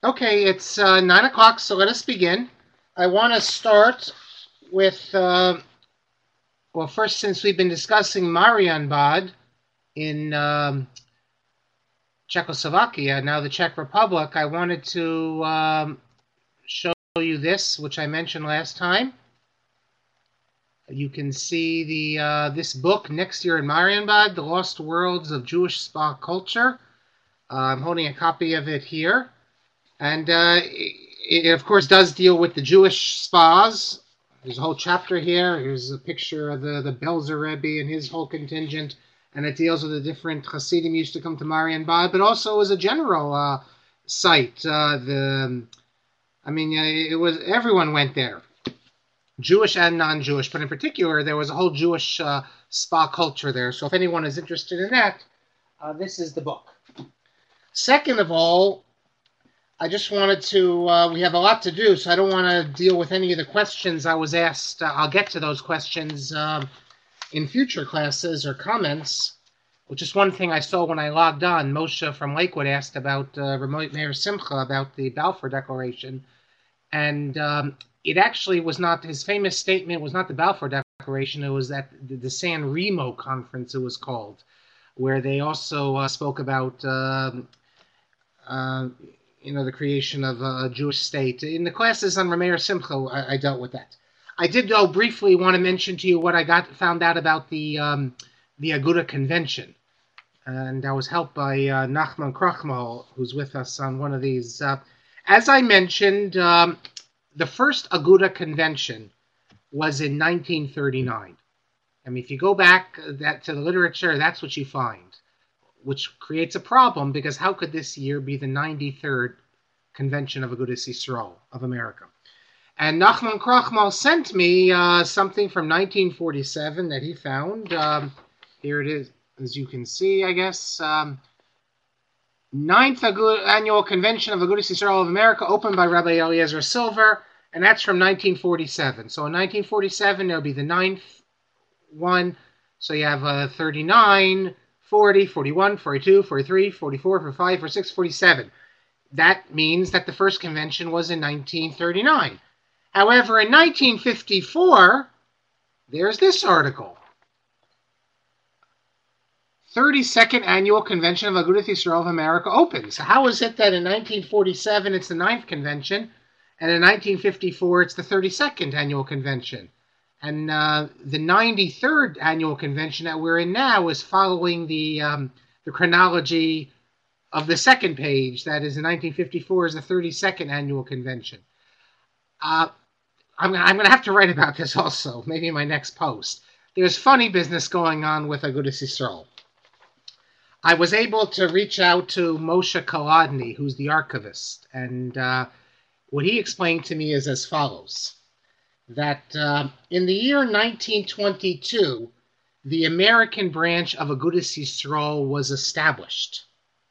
Okay, it's 9 o'clock, so let us begin. I want to start with, well, first, since we've been discussing Marienbad in Czechoslovakia, now the Czech Republic, I wanted to show you this, which I mentioned last time. You can see this book, Next Year in Marienbad, The Lost Worlds of Jewish Spa Culture. I'm holding a copy of it here. And it, of course, does deal with the Jewish spas. There's a whole chapter here. Here's a picture of the Belzer Rebbe and his whole contingent. And it deals with the different Hasidim used to come to Marienbad, but also as a general site. It was everyone went there, Jewish and non-Jewish. But in particular, there was a whole Jewish spa culture there. So if anyone is interested in that, this is the book. Second of all, I just wanted to, we have a lot to do, so I don't want to deal with any of the questions I was asked. I'll get to those questions in future classes or comments. Which is one thing I saw when I logged on. Moshe from Lakewood asked about Remote Mayor Simcha, about the Balfour Declaration. And it actually was not, his famous statement was not the Balfour Declaration, it was at the San Remo conference, it was called, where they also spoke about the creation of a Jewish state. In the classes on Rameir Simcha, I dealt with that. I did, though, briefly want to mention to you what I found out about the Aguda Convention. And I was helped by Nachman Krachmal, who's with us on one of these. As I mentioned, the first Aguda Convention was in 1939. I mean, if you go back to the literature, that's what you find, which creates a problem, because how could this year be the 93rd Convention of Agudas Yisrael of America? And Nachman Krachmal sent me something from 1947 that he found. Here it is, as you can see, I guess. Ninth Annual Convention of Agudas Yisrael of America, opened by Rabbi Eliezer Silver, and that's from 1947. So in 1947, there'll be the ninth one. So you have 39, 40, 41, 42, 43, 44, 45, 46, 47. That means that the first convention was in 1939. However, in 1954, there's this article. 32nd Annual Convention of Agudath Yisrael of America opens. So how is it that in 1947 it's the 9th convention, and in 1954 it's the 32nd Annual Convention? And the 93rd Annual Convention that we're in now is following the chronology of the second page. That is, in 1954 is the 32nd Annual Convention. I'm going to have to write about this also, maybe in my next post. There's funny business going on with Agudas Yisrael. I was able to reach out to Moshe Kolodny, who's the archivist, and what he explained to me is as follows. That in the year 1922, the American branch of Agudas Yisrael was established.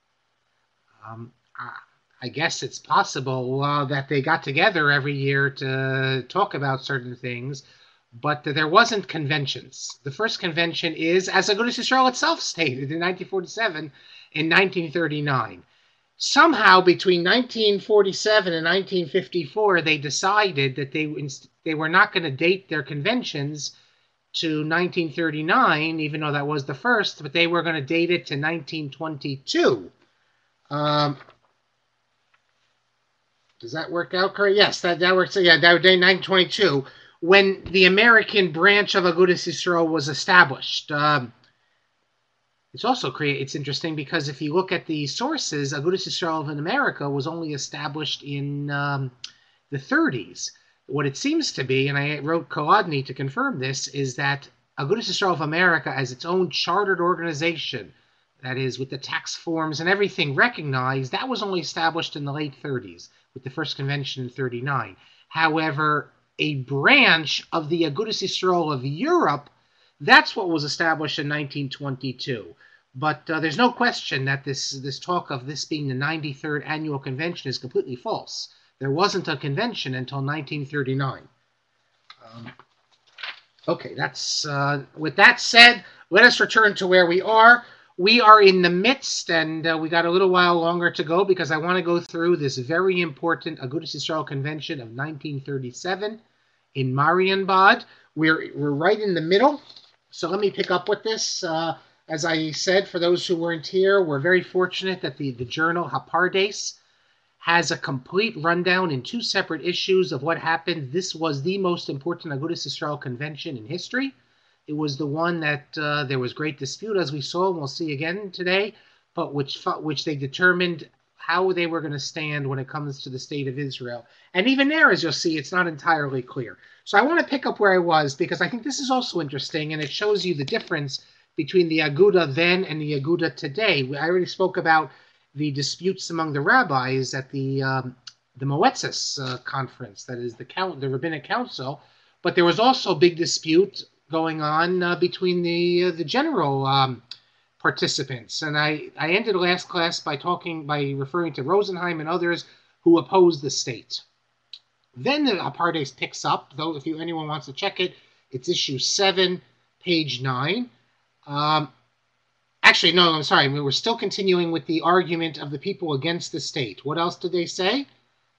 I guess it's possible that they got together every year to talk about certain things, but there wasn't conventions. The first convention is, as Agudas Yisrael itself stated in 1947, in 1939. Somehow, between 1947 and 1954, they decided that they were not going to date their conventions to 1939, even though that was the first, but they were going to date it to 1922. Does that work out correct? Yes, that works. Yeah, that day 1922, when the American branch of Agudas Yisrael was established. It's interesting because if you look at the sources, Agudas Yisrael in America was only established in the 30s. What it seems to be, and I wrote Kolodny to confirm this, is that Agudas Yisrael of America, as its own chartered organization, that is, with the tax forms and everything recognized, that was only established in the late 30s, with the first convention in 39. However, a branch of the Agudas Yisrael of Europe, that's what was established in 1922. But there's no question that this talk of this being the 93rd Annual Convention is completely false. There wasn't a convention until 1939. Okay, that's with that said, let us return to where we are. We are in the midst, and we got a little while longer to go because I want to go through this very important Agudas Yisrael Convention of 1937 in Marienbad. We're right in the middle, so let me pick up with this. As I said, for those who weren't here, we're very fortunate that the journal Hapardes has a complete rundown in 2 separate issues of what happened. This was the most important Agudas Yisrael Convention in history. It was the one that there was great dispute, as we saw, and we'll see again today, but which they determined how they were going to stand when it comes to the state of Israel. And even there, as you'll see, it's not entirely clear. So I want to pick up where I was, because I think this is also interesting, and it shows you the difference between the Aguda then and the Aguda today. I already spoke about the disputes among the rabbis at the Moetzes conference, that is the Rabbinic Council, but there was also a big dispute going on between the general participants. And I ended the last class by referring to Rosenheim and others who opposed the state. Then the Hapardes picks up, though if anyone wants to check it, it's issue 7, page 9. Actually, no, I'm sorry. We're still continuing with the argument of the people against the state. What else did they say?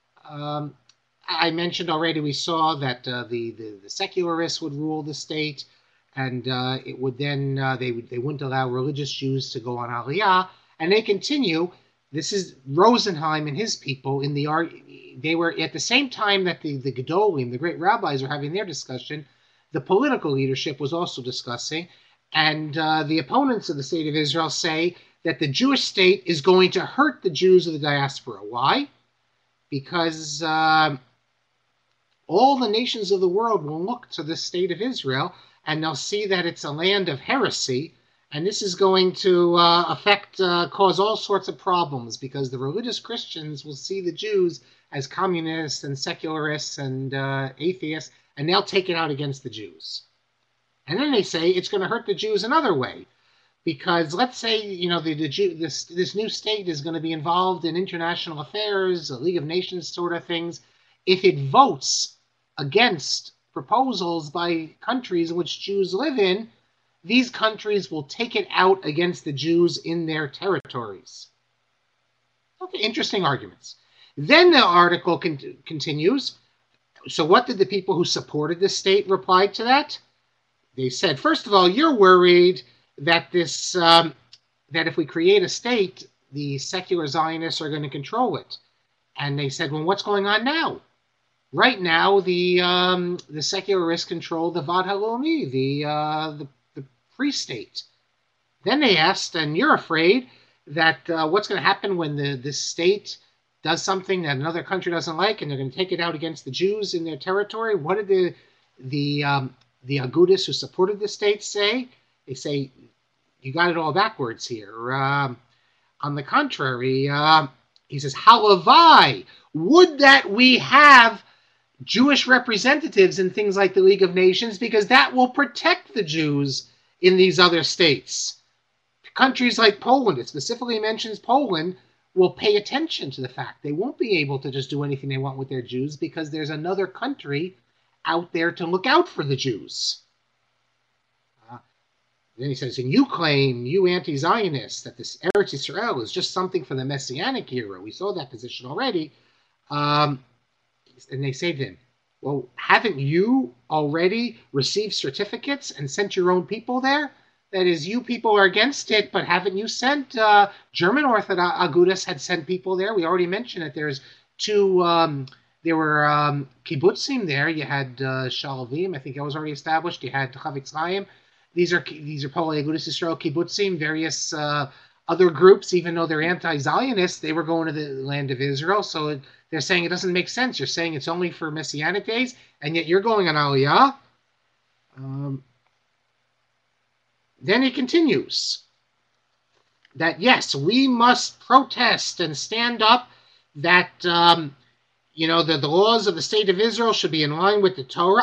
I mentioned already, we saw that the secularists would rule the state, and it would then they wouldn't allow religious Jews to go on Aliyah, and they continue. This is Rosenheim and his people in they were at the same time that the Gedolim, the great rabbis, are having their discussion. The political leadership was also discussing, and the opponents of the state of Israel say that the Jewish state is going to hurt the Jews of the diaspora. Why? Because all the nations of the world will look to the state of Israel, and they'll see that it's a land of heresy, and this is going to cause all sorts of problems, because the religious Christians will see the Jews as communists and secularists and atheists, and they'll take it out against the Jews. And then they say it's going to hurt the Jews another way, because let's say, this new state is going to be involved in international affairs, a League of Nations sort of things. If it votes against proposals by countries in which Jews live in, these countries will take it out against the Jews in their territories. Okay, interesting arguments. Then the article continues. So what did the people who supported the state reply to that? They said, first of all, you're worried that that if we create a state, the secular Zionists are going to control it. And they said, well, what's going on now? Right now, the secularists control the Vad Halomi, the free state. Then they asked, and you're afraid that what's going to happen when this state does something that another country doesn't like, and they're going to take it out against the Jews in their territory? What did the Agudas who supported the state say? They say, you got it all backwards here. On the contrary, he says, Halavai, would that we have Jewish representatives in things like the League of Nations, because that will protect the Jews in these other states. Countries like Poland, it specifically mentions Poland, will pay attention to the fact they won't be able to just do anything they want with their Jews, because there's another country out there to look out for the Jews. Then he says, and you claim, you anti-Zionists, that this Eretz Yisrael is just something for the Messianic era. We saw that position already. And they say to him, well, haven't you already received certificates and sent your own people there? That is, you people are against it, but haven't you sent German Orthodox Agudas had sent people there? We already mentioned that there's 2, there were kibbutzim there. You had Shalvim, I think that was already established. You had Chavitz Chaim. These are probably Agudas Yisrael kibbutzim, various other groups, even though they're anti-Zionists, they were going to the land of Israel. So they're saying it doesn't make sense. You're saying it's only for Messianic days, and yet you're going on Aliyah. Then he continues that, yes, we must protest and stand up that, the laws of the state of Israel should be in line with the Torah.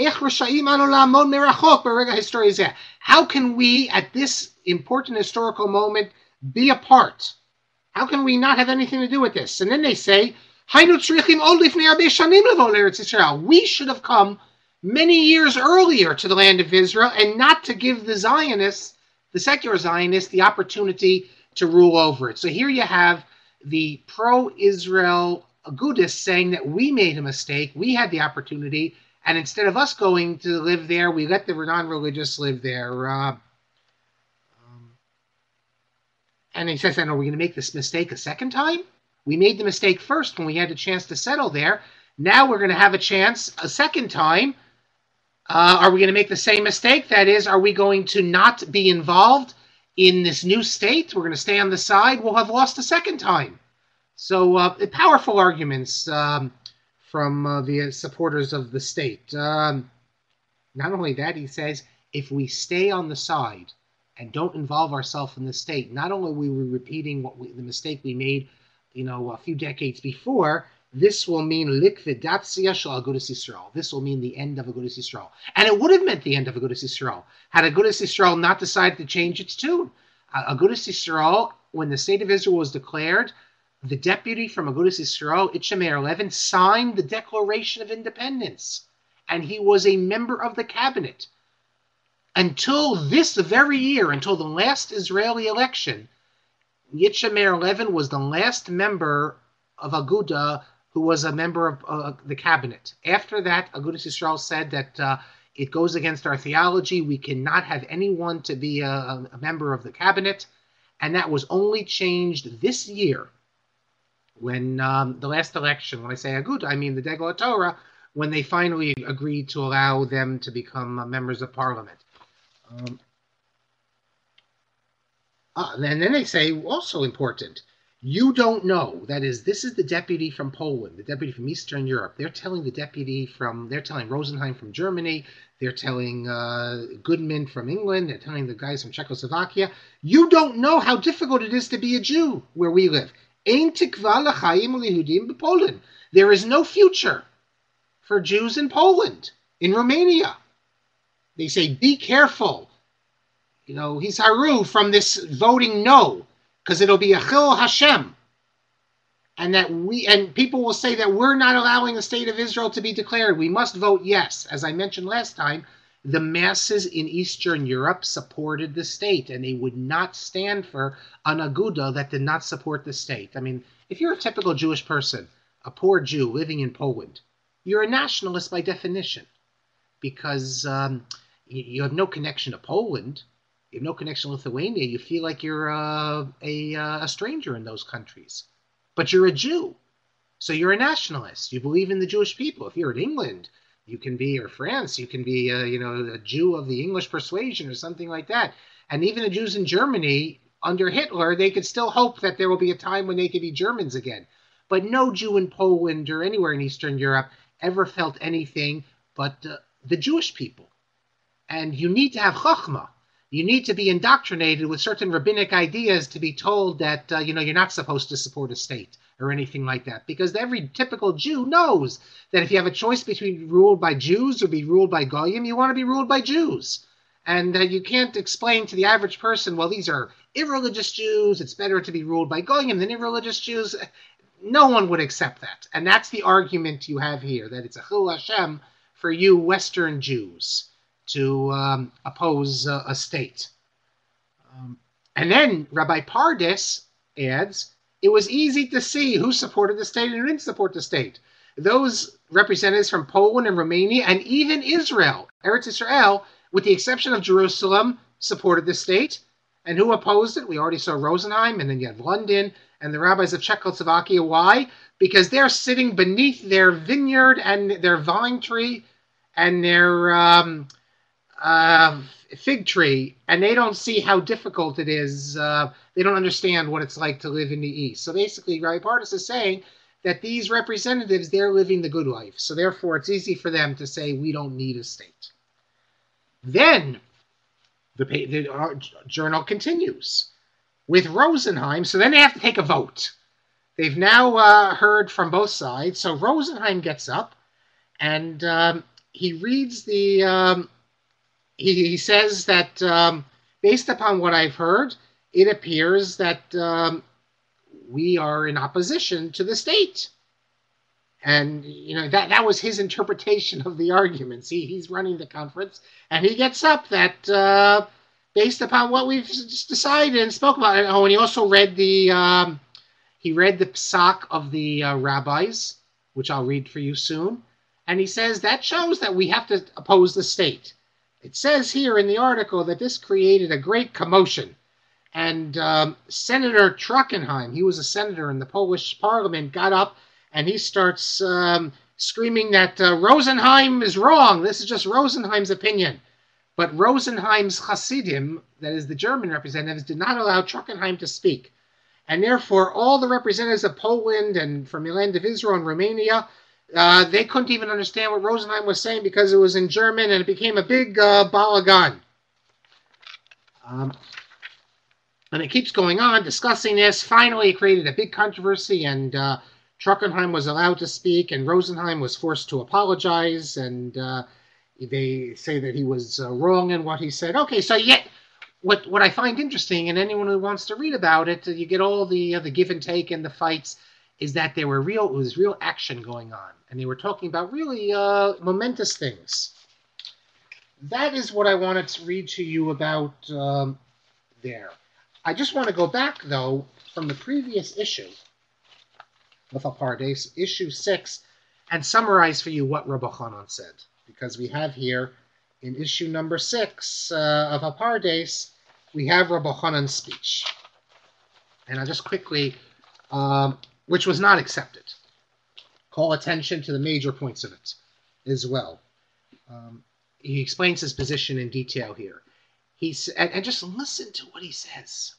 How can we, at this important historical moment, be a part? How can we not have anything to do with this? And then they say, we should have come many years earlier to the land of Israel, and not to give the Zionists the secular Zionists the opportunity to rule over it. So here you have the pro-Israel Agudists saying that we made a mistake, we had the opportunity, and instead of us going to live there, we let the non-religious live there. And he says, are we going to make this mistake a second time? We made the mistake first when we had a chance to settle there. Now we're going to have a chance a second time. Are we going to make the same mistake? That is, are we going to not be involved in this new state? We're going to stay on the side. We'll have lost a second time. So powerful arguments from the supporters of the state. Not only that, he says, if we stay on the side and don't involve ourselves in the state, not only are we repeating the mistake we made, a few decades before, this will mean likvidatzia shel Agudas Yisrael. This will mean the end of Agudas Yisrael. And it would have meant the end of Agudas Yisrael had Agudas Yisrael not decided to change its tune. Agudas Yisrael, when the state of Israel was declared, the deputy from Agudas Yisrael, Itchamer Levin, signed the Declaration of Independence. And he was a member of the cabinet. Until this very year, until the last Israeli election, Itchamer Levin was the last member of Aguda who was a member of the cabinet. After that, Agudas Yisrael said that it goes against our theology. We cannot have anyone to be a member of the cabinet. And that was only changed this year when the last election, when I say Aguda, I mean the Degel Torah, when they finally agreed to allow them to become members of parliament. And then they say, also important, you don't know. That is, this is the deputy from Poland, the deputy from Eastern Europe. They're telling Rosenheim from Germany. They're telling Goodman from England. They're telling the guys from Czechoslovakia. You don't know how difficult it is to be a Jew where we live. Ein tikva l'chaim u'lihudim b'Poland. There is no future for Jews in Poland, in Romania. They say, be careful. Hizaru from this voting no, because it'll be a chil Hashem. And people will say that we're not allowing the state of Israel to be declared. We must vote yes. As I mentioned last time, the masses in Eastern Europe supported the state, and they would not stand for an aguda that did not support the state. I mean, if you're a typical Jewish person, a poor Jew living in Poland, you're a nationalist by definition, because you have no connection to Poland. You have no connection to Lithuania. You feel like you're a stranger in those countries. But you're a Jew, so you're a nationalist. You believe in the Jewish people. If you're in England, you can be, or France, you can be, a Jew of the English persuasion or something like that. And even the Jews in Germany, under Hitler, they could still hope that there will be a time when they could be Germans again. But no Jew in Poland or anywhere in Eastern Europe ever felt anything but the Jewish people. And you need to have chachma. You need to be indoctrinated with certain rabbinic ideas to be told that, you're not supposed to support a state or anything like that. Because every typical Jew knows that if you have a choice between being ruled by Jews or be ruled by Goyim, you want to be ruled by Jews. And you can't explain to the average person, well, these are irreligious Jews. It's better to be ruled by Goyim than irreligious Jews. No one would accept that. And that's the argument you have here, that it's a chil Hashem for you Western Jews to oppose a state. And then Rabbi Pardes adds, it was easy to see who supported the state and who didn't support the state. Those representatives from Poland and Romania and even Israel, Eretz Israel, with the exception of Jerusalem, supported the state. And who opposed it? We already saw Rosenheim, and then you have London and the rabbis of Czechoslovakia. Why? Because they're sitting beneath their vineyard and their vine tree and their fig tree, and they don't see how difficult it is. They don't understand what it's like to live in the East. So basically, Rabbi Pardes is saying that these representatives, they're living the good life. So therefore, it's easy for them to say, we don't need a state. Then the journal continues with Rosenheim. So then they have to take a vote. They've now heard from both sides. So Rosenheim gets up, and he reads the... He says that based upon what I've heard, it appears that we are in opposition to the state. And, that was his interpretation of the arguments. He's running the conference, and he gets up that based upon what we've just decided and spoke about. Oh, and he also read the psak of the rabbis, which I'll read for you soon. And he says that shows that we have to oppose the state. It says here in the article that this created a great commotion. And Senator Trockenheim, he was a senator in the Polish parliament, got up and he starts screaming that Rosenheim is wrong. This is just Rosenheim's opinion. But Rosenheim's Hasidim, that is the German representatives, did not allow Trockenheim to speak. And therefore, all the representatives of Poland and from the land of Israel and Romania, they couldn't even understand what Rosenheim was saying because it was in German, and it became a big balagan. And it keeps going on, discussing this. Finally, it created a big controversy, and Trockenheim was allowed to speak, and Rosenheim was forced to apologize, and they say that he was wrong in what he said. Okay, so yet, what I find interesting, and anyone who wants to read about it, you get all the give and take and the fights, is that it was real action going on, and they were talking about really momentous things. That is what I wanted to read to you about there. I just want to go back, though, from the previous issue of Apardes, issue 6, and summarize for you what Rabbi Chanan said. Because we have here, in issue number 6 of Apardes, we have Rabbi Chanan's speech. And I'll just quickly, which was not accepted, call attention to the major points of it as well. He explains his position in detail here. And just listen to what he says.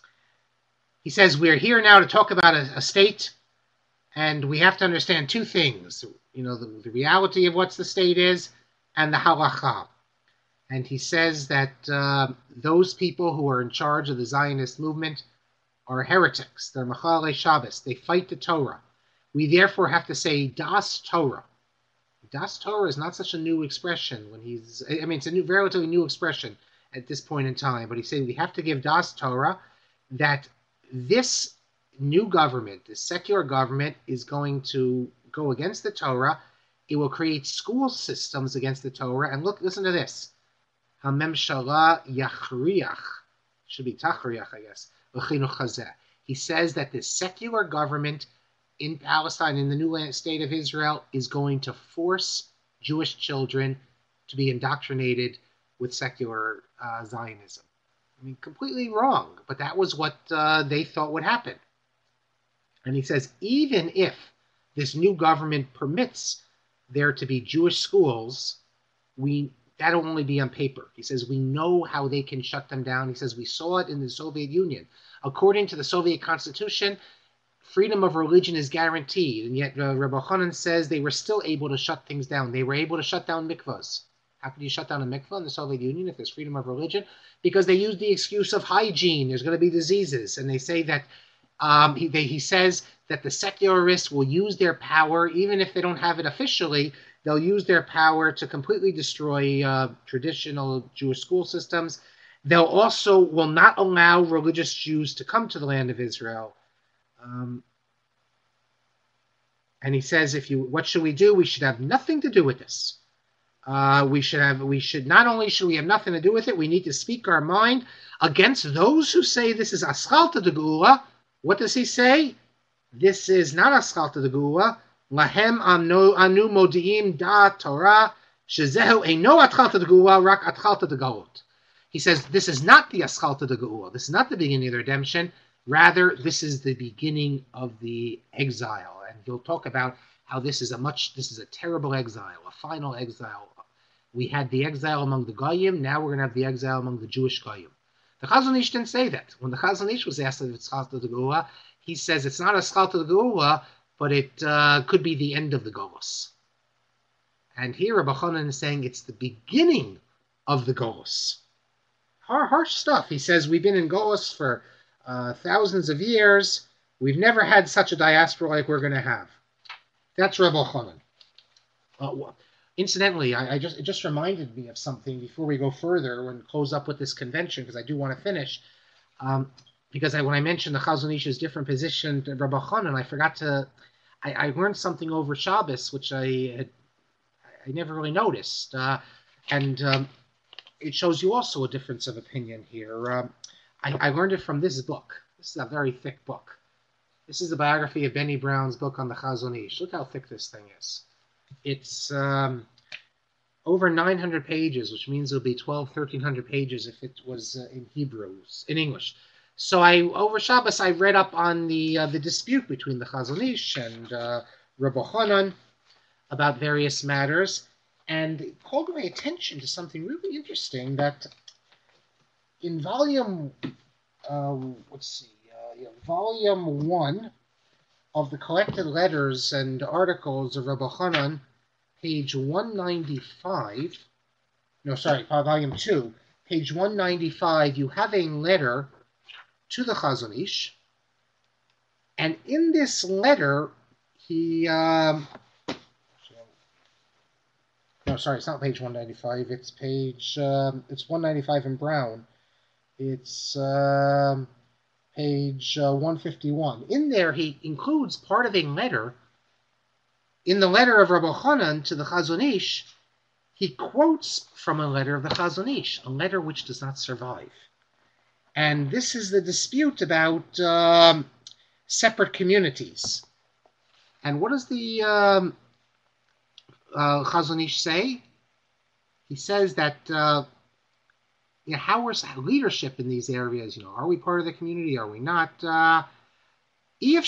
He says, we're here now to talk about a state, and we have to understand two things. The reality of what the state is, and the halacha. And he says that those people who are in charge of the Zionist movement are heretics. They're Machalei Shabbos. They fight the Torah. We therefore have to say Das Torah. Das Torah is not such a new expression. It's a relatively new expression at this point in time, but he's saying we have to give Das Torah, that this new government, this secular government, is going to go against the Torah. It will create school systems against the Torah. And listen to this. HaMemshala Yachriach. Should be Tachriach, I guess. L'chinuch hazeh. He says that the secular government in Palestine, in the new state of Israel, is going to force Jewish children to be indoctrinated with secular Zionism. Completely wrong, but that was what they thought would happen. And he says, even if this new government permits there to be Jewish schools, that'll only be on paper. He says, we know how they can shut them down. He says, we saw it in the Soviet Union. According to the Soviet Constitution, freedom of religion is guaranteed, and yet Rabbi Chanan says they were still able to shut things down. They were able to shut down mikvahs. How could you shut down a mikvah in the Soviet Union if there's freedom of religion? Because they use the excuse of hygiene. There's going to be diseases. And they say that, he says that the secularists will use their power, even if they don't have it officially, they'll use their power to completely destroy traditional Jewish school systems. They'll also will not allow religious Jews to come to the land of Israel. And he says, what should we do? We should have nothing to do with this. Not only should we have nothing to do with it, we need to speak our mind against those who say this is Aschalta de Geula. What does he say? This is not Aschalta de Geula. Lahem anu modiim da Torah shezehu eino atchalta de Geula rak atchalta de Galut. He says this is not the Aschalta de Geula. This is not the beginning of the redemption. Rather, this is the beginning of the exile. And he'll talk about how this is a terrible exile, a final exile. We had the exile among the Goyim, now we're going to have the exile among the Jewish Goyim. The Chazon Ish didn't say that. When the Chazon Ish was asked if it's Aschalta de Geula, he says it's not Aschalta de Geula, but it could be the end of the Golus. And here Rabbi Chanan is saying it's the beginning of the Golus. Harsh stuff. He says we've been in Golus for thousands of years. We've never had such a diaspora like we're going to have. That's Rabbi Chanan. Incidentally, it just reminded me of something before we go further and close up with this convention, because I do want to finish. Because when I mentioned the Chazon Ish's different position to Rabbi Chanan, I forgot to. I learned something over Shabbos, which I never really noticed. And it shows you also a difference of opinion here. I learned it from this book. This is a very thick book. This is the biography of Benny Brown's book on the Chazon Ish. Look how thick this thing is. It's over 900 pages, which means it'll be 1,300 pages if it was in English. So over Shabbos, I read up on the dispute between the Chazon Ish and Rabbi Hanan about various matters, and it called my attention to something really interesting that in volume, volume 1 of the collected letters and articles of Rabbi Hanan, page 195, volume 2, page 195, you have a letter to the Chazon Ish, and in this letter, he, it's not page 195, it's page, it's 195 in brown, it's page 151. In there, he includes part of a letter. In the letter of Rabbi Hanan to the Chazon Ish, he quotes from a letter of the Chazon Ish, a letter which does not survive. And this is the dispute about separate communities. And what does the Chazon Ish say? He says that how is leadership in these areas? Are we part of the community? Are we not? He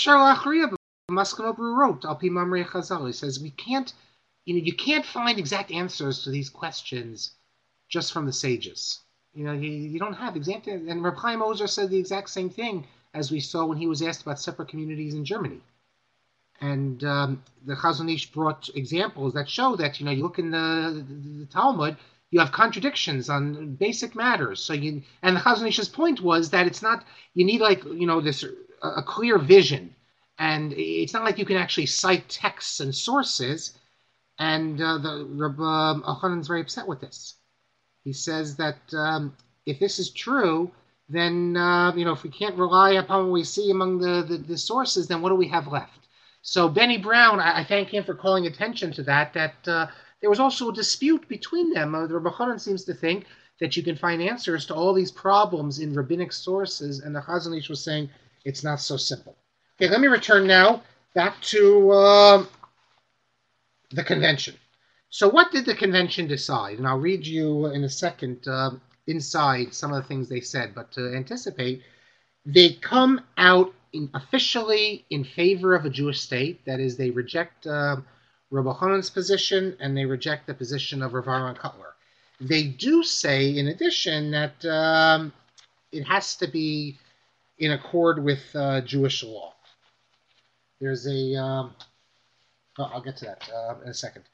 says we can't. You can't find exact answers to these questions just from the sages. You don't have exact. And Reb Chaim Ozer said the exact same thing as we saw when he was asked about separate communities in Germany. And the Chazon Ish brought examples that show that you look in the Talmud, you have contradictions on basic matters. And the Chazon Ish's point was that it's not, you need this a clear vision, and it's not like you can actually cite texts and sources. And the Rabbi Hanan's very upset with this. He says that if this is true, then if we can't rely upon what we see among the sources, then what do we have left? So Benny Brown, I thank him for calling attention to that there was also a dispute between them. The Rabbi Hanan seems to think that you can find answers to all these problems in rabbinic sources, and the Chazon Ish was saying it's not so simple. Okay, let me return now back to the convention. So what did the convention decide? And I'll read you in a second inside some of the things they said, but to anticipate, they come out officially in favor of a Jewish state. That is, they reject Rabbi Hanan's position, and they reject the position of Rav Aaron Kotler. They do say, in addition, that it has to be in accord with Jewish law. There's I'll get to that in a second.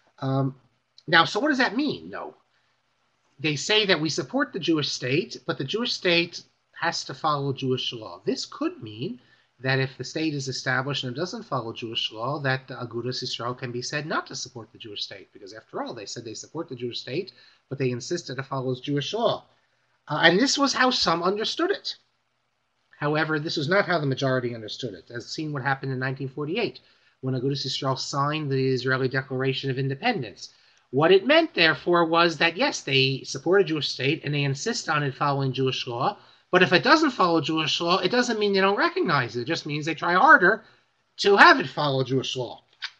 Now, so what does that mean? No. They say that we support the Jewish state, but the Jewish state has to follow Jewish law. This could mean that if the state is established and it doesn't follow Jewish law, that Agudas Yisrael can be said not to support the Jewish state, because after all, they said they support the Jewish state, but they insisted it follows Jewish law. And this was how some understood it. However, this was not how the majority understood it, as seen what happened in 1948, when Agudas Yisrael signed the Israeli Declaration of Independence. What it meant, therefore, was that, yes, they support a Jewish state and they insist on it following Jewish law, but if it doesn't follow Jewish law, it doesn't mean they don't recognize it. It just means they try harder to have it follow Jewish law.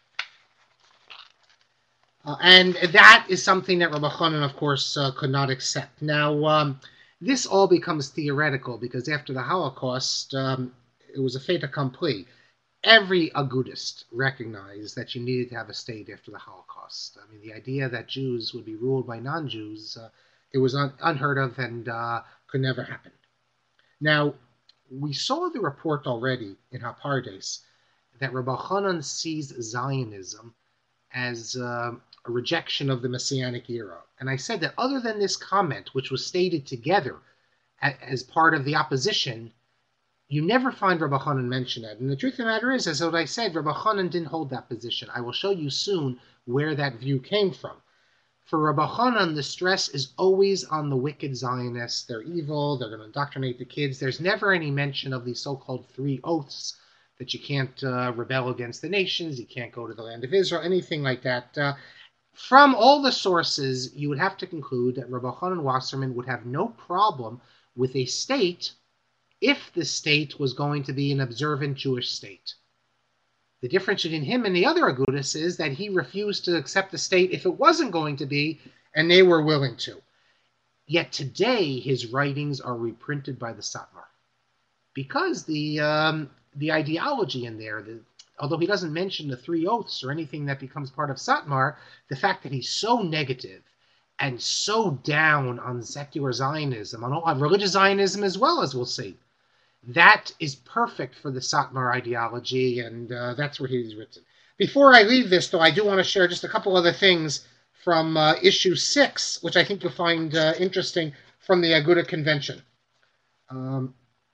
And that is something that Rabbi Hanan, of course, could not accept. Now, this all becomes theoretical, because after the Holocaust, it was a fait accompli. Every Agudist recognized that you needed to have a state after the Holocaust. I mean, the idea that Jews would be ruled by non-Jews, it was unheard of and could never happen. Now, we saw the report already in HaPardes that Rabbi Hanan sees Zionism as a rejection of the Messianic era. And I said that other than this comment, which was stated together as part of the opposition, you never find Rabbi Hanan mention it. And the truth of the matter is, as what I said, Rabbi Hanan didn't hold that position. I will show you soon where that view came from. For Rabbi Hanan, the stress is always on the wicked Zionists. They're evil, they're going to indoctrinate the kids. There's never any mention of these so-called 3 oaths, that you can't rebel against the nations, you can't go to the land of Israel, anything like that. From all the sources, you would have to conclude that Rabbi Chanan Wasserman would have no problem with a state if the state was going to be an observant Jewish state. The difference between him and the other Agudas is that he refused to accept the state if it wasn't going to be, and they were willing to. Yet today, his writings are reprinted by the Satmar. Because the ideology in there, although he doesn't mention the three oaths or anything that becomes part of Satmar, the fact that he's so negative and so down on secular Zionism, on religious Zionism as well, as we'll see, that is perfect for the Satmar ideology, and that's where he's written. Before I leave this, though, I do want to share just a couple other things from issue 6, which I think you'll find interesting from the Aguda Convention. On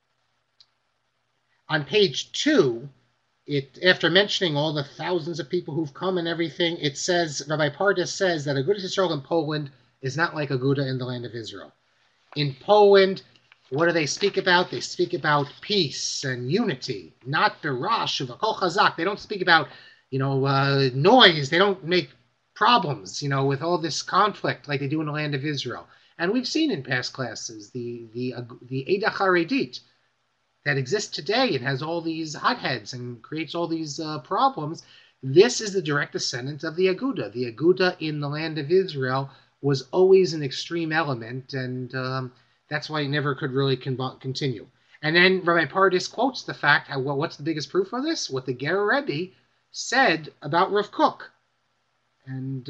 page 2, after mentioning all the thousands of people who've come and everything, it says, Rabbi Pardes says that Agudas Yisrael in Poland is not like Aguda in the land of Israel. In Poland, what do they speak about? They speak about peace and unity, not birash, uvakol chazak. They don't speak about, noise. They don't make problems, with all this conflict like they do in the land of Israel. And we've seen in past classes the Eidah Charedit that exists today and has all these hotheads and creates all these problems. This is the direct descendant of the Aguda. The Aguda in the land of Israel was always an extreme element, and that's why it never could really continue. And then Rabbi Pardes quotes the fact, what's the biggest proof of this? What the Ger Rebbe said about Rav Kook. And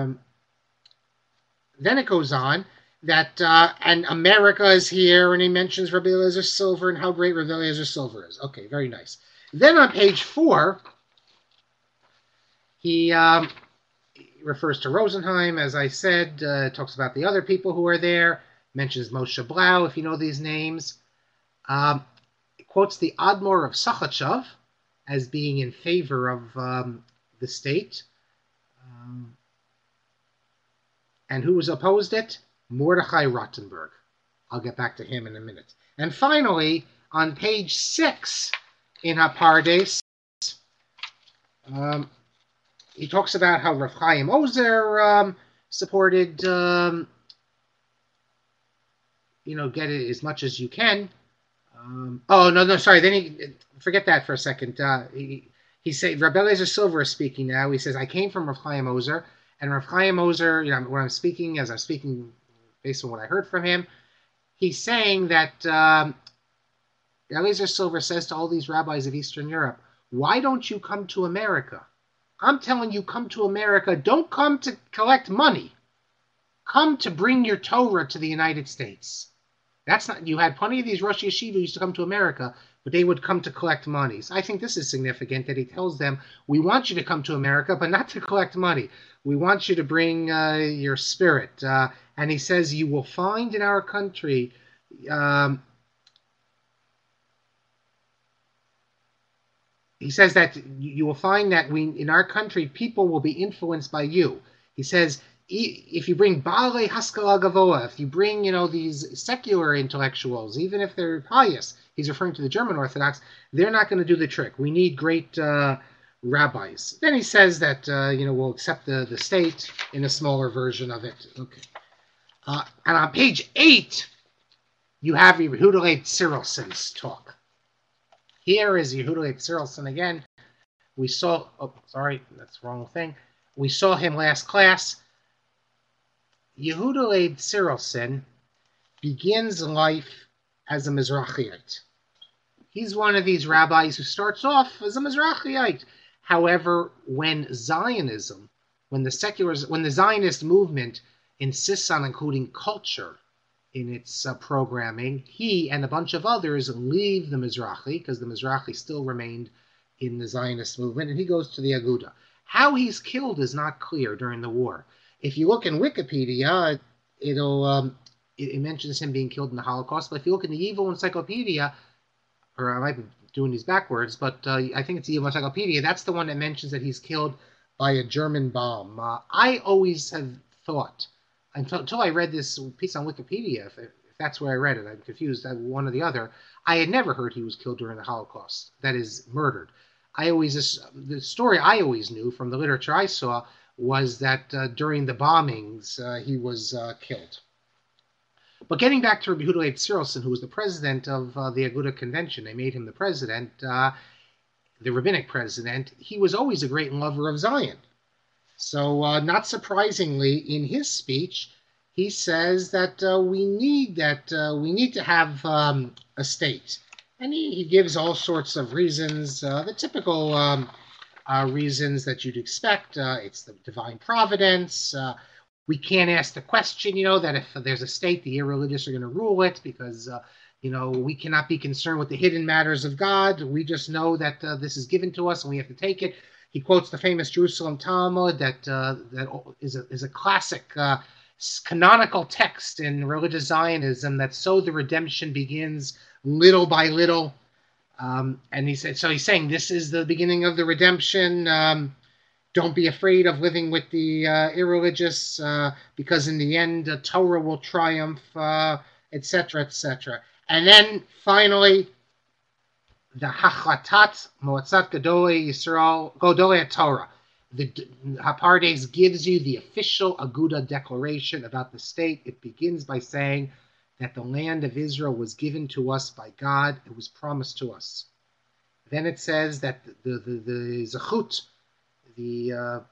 then it goes on that, and America is here, and he mentions Rabbi Eliezer Silver and how great Rabbi Eliezer Silver is. Okay, very nice. Then on page 4, he refers to Rosenheim, as I said, talks about the other people who are there, mentions Moshe Blau, if you know these names. Quotes the Admor of Sachachev as being in favor of the state. And who was opposed it? Mordechai Rottenberg. I'll get back to him in a minute. And finally, on page 6 in HaPardes, he talks about how Rav Chaim Ozer supported, get it as much as you can. Then forget that for a second. He said, Rabbi Eliezer Silver is speaking now. He says, I came from Rav Chaim Ozer, and Rav Chaim Ozer, when I'm speaking based on what I heard from him, he's saying that Eliezer Silver says to all these rabbis of Eastern Europe, why don't you come to America? I'm telling you, come to America. Don't come to collect money. Come to bring your Torah to the United States. You had plenty of these Rosh Yeshiva who used to come to America, but they would come to collect money. So I think this is significant that he tells them, we want you to come to America, but not to collect money. We want you to bring your spirit. And he says, you will find in our country, he says that you will find that in our country, people will be influenced by you. He says, if you bring Baalei Haskala Gavoa, if you bring, these secular intellectuals, even if they're pious, he's referring to the German Orthodox, they're not going to do the trick. We need great rabbis. Then he says that, we'll accept the state in a smaller version of it. Okay. And on page 8, you have Yehuda Leib Tzirilson's talk. Here is Yehuda Leib Tzirilson again. We saw, that's the wrong thing. We saw him last class. Yehuda Leib Tzirilson begins life as a Mizrahiite. He's one of these rabbis who starts off as a Mizrahiite. However, when the Zionist movement insists on including culture in its programming, he and a bunch of others leave the Mizrahi, because the Mizrahi still remained in the Zionist movement, and he goes to the Aguda. How he's killed is not clear during the war. If you look in Wikipedia, it mentions him being killed in the Holocaust, but if you look in the Evil Encyclopedia, or I might be doing these backwards, but I think it's the Evil Encyclopedia, that's the one that mentions that he's killed by a German bomb. I always have thought, until I read this piece on Wikipedia, if that's where I read it, I'm confused, one or the other, I had never heard he was killed during the Holocaust, that is, murdered. The story I always knew from the literature I saw was that during the bombings he was killed. But getting back to Rabbi Yehuda Leib Tzirelson, who was the president of the Aguda Convention, they made him the president, the rabbinic president. He was always a great lover of Zion. So, not surprisingly, in his speech, he says that we need to have a state, and he gives all sorts of reasons, the typical reasons that you'd expect. It's the divine providence. We can't ask the question, that if there's a state, the irreligious are going to rule it because, we cannot be concerned with the hidden matters of God. We just know that this is given to us and we have to take it. He quotes the famous Jerusalem Talmud that is a classic canonical text in religious Zionism that so the redemption begins little by little. And he said, so he's saying this is the beginning of the redemption. Don't be afraid of living with the irreligious, because in the end, Torah will triumph, etc., etc. And then finally, the Hachlatat Moatzat Gedolei Yisrael Gedolei Torah. The Hapardes gives you the official Aguda declaration about the state. It begins by saying that the land of Israel was given to us by God. It was promised to us. Then it says that the Zechut, the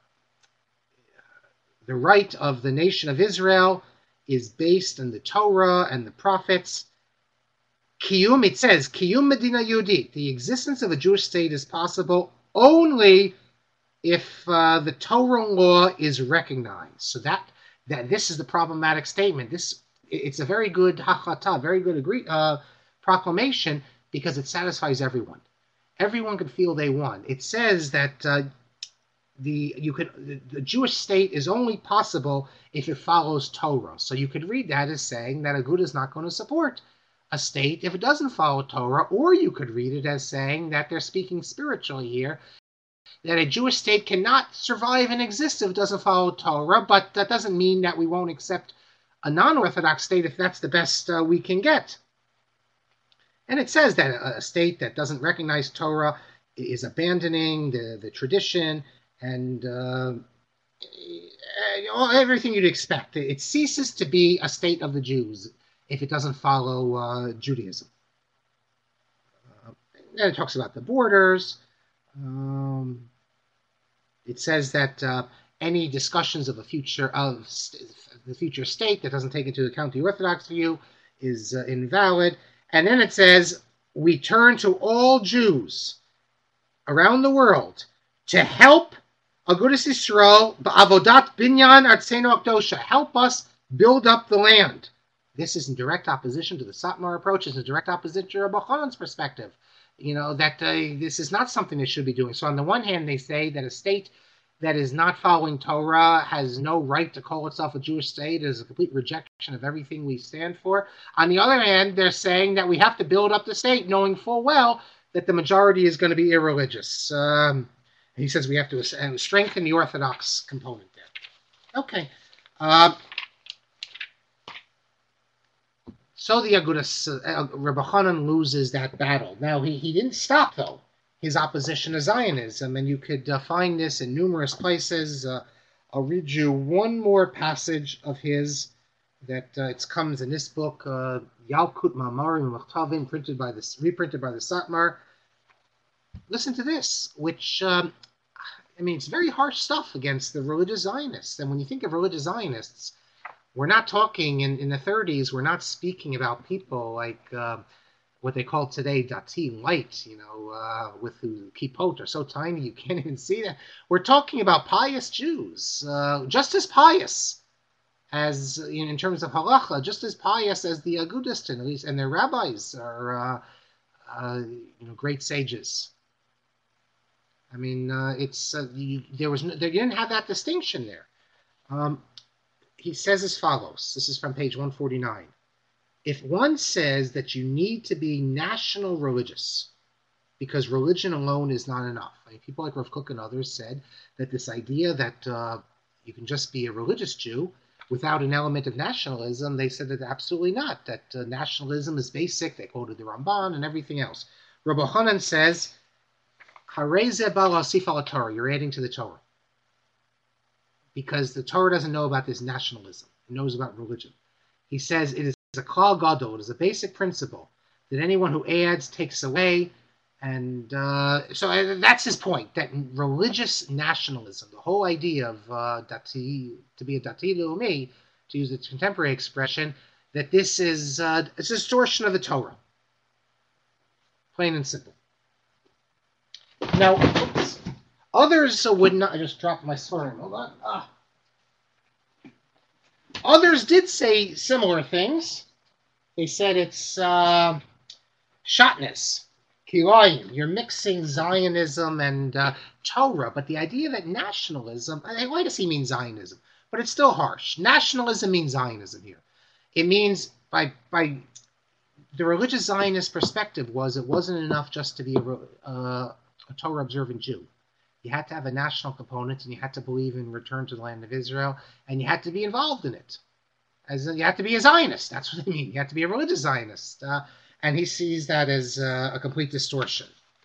right of the nation of Israel, is based on the Torah and the prophets. Kiyum, it says, Kiyum Medina Yehudit, the existence of a Jewish state is possible only if the Torah law is recognized. So that this is the problematic statement. It's a very good hachlata, very good proclamation, because it satisfies everyone. Everyone could feel they won. It says that the Jewish state is only possible if it follows Torah. So you could read that as saying that Aguda is not going to support a state if it doesn't follow Torah, or you could read it as saying that they're speaking spiritually here, that a Jewish state cannot survive and exist if it doesn't follow Torah, but that doesn't mean that we won't accept a non-Orthodox state if that's the best we can get. And it says that a state that doesn't recognize Torah is abandoning the tradition and everything you'd expect. It ceases to be a state of the Jews if it doesn't follow Judaism. And it talks about the borders. It says that any discussions of the future state that doesn't take into account the Orthodox view is invalid. And then it says, we turn to all Jews around the world to help Agudas Yisrael ba'avodat binyan artzeno akdosha, help us build up the land. This is in direct opposition to the Satmar approach. It's in direct opposition to Rabbi Chanan's perspective. That this is not something they should be doing. So on the one hand, they say that a state that is not following Torah has no right to call itself a Jewish state. It is a complete rejection of everything we stand for. On the other hand, they're saying that we have to build up the state, knowing full well that the majority is going to be irreligious. And he says we have to strengthen the Orthodox component there. Okay. So the Agudas, Rabbi Chanan loses that battle. Now, he didn't stop, though, his opposition to Zionism, and you could find this in numerous places. I'll read you one more passage of his that it comes in this book, Yalkut Ma'amarim U'Machtavim, reprinted by the Satmar. Listen to this, which, it's very harsh stuff against the religious Zionists. And when you think of religious Zionists, we're not talking, in the 30s, we're not speaking about people like what they call today Dati light, with who kippot are so tiny you can't even see them. We're talking about pious Jews, just as pious as, in terms of halacha, just as pious as the Agudistan, at least, and their rabbis are, great sages. They didn't have that distinction there. He says as follows. This is from page 149. If one says that you need to be national religious because religion alone is not enough. People like Rav Kook and others said that this idea that you can just be a religious Jew without an element of nationalism, they said that absolutely not, that nationalism is basic. They quoted the Ramban and everything else. Rabbi Hanan says, Hareze bal asif al Torah, you're adding to the Torah. because the Torah doesn't know about this nationalism. It knows about religion. He says it is a klal gadol. It is a basic principle that anyone who adds takes away. And so that's his point, that religious nationalism, the whole idea of to be a dati leumi, to use the contemporary expression, that this is a distortion of the Torah. Plain and simple. Now, others would not. I just dropped my sword. Hold on. Others did say similar things. They said it's shotness, kilayim. You're mixing Zionism and Torah, but the idea that nationalism, why does he mean Zionism? But it's still harsh. Nationalism means Zionism here. It means by the religious Zionist perspective was it wasn't enough just to be a Torah observant Jew. You had to have a national component, and you had to believe in return to the land of Israel, and you had to be involved in it. You had to be a Zionist. That's what they mean. You had to be a religious Zionist. And he sees that as a complete distortion.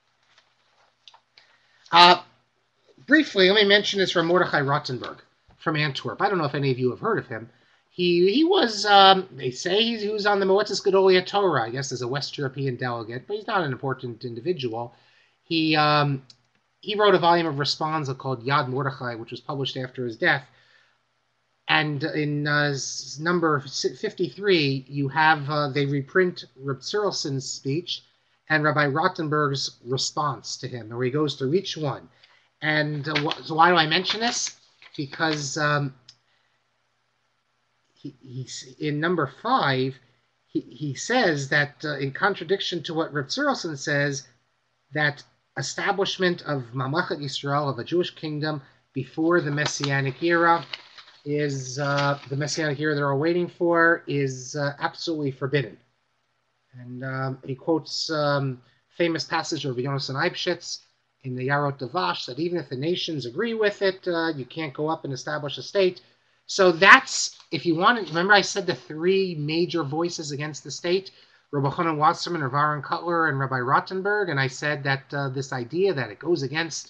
Briefly, let me mention this from Mordechai Rottenberg from Antwerp. I don't know if any of you have heard of him. He was, they say he was on the Moetzes Gedolia Torah, I guess, as a West European delegate, but he's not an important individual. He wrote a volume of responsa called Yad Mordechai, which was published after his death. And in number 53, you have, they reprint Reb Tzirilson's speech and Rabbi Rottenberg's response to him, where he goes through each one. And so why do I mention this? Because he's in number 5, he says that in contradiction to what Reb Tzirilson says, that establishment of Mamlechet Yisrael, of a Jewish kingdom, before the Messianic era is the Messianic era they're all waiting for is absolutely forbidden. And he quotes famous passage of Yonasan Eibschitz in the Yarot Davash that even if the nations agree with it, you can't go up and establish a state. So that's, if you want to, remember I said the 3 major voices against the state, Rabbi Chanan Wasserman, Rav Aaron Kotler, and Rabbi Rottenberg, and I said that this idea that it goes against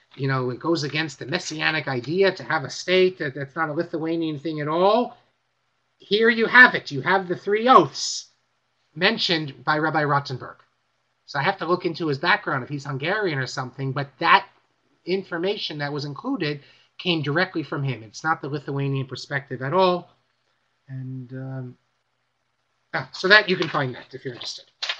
the Messianic idea to have a state, that's not a Lithuanian thing at all. Here you have it. You have the 3 oaths mentioned by Rabbi Rottenberg. So I have to look into his background, if he's Hungarian or something, but that information that was included came directly from him. It's not the Lithuanian perspective at all. And so that you can find that if you're interested.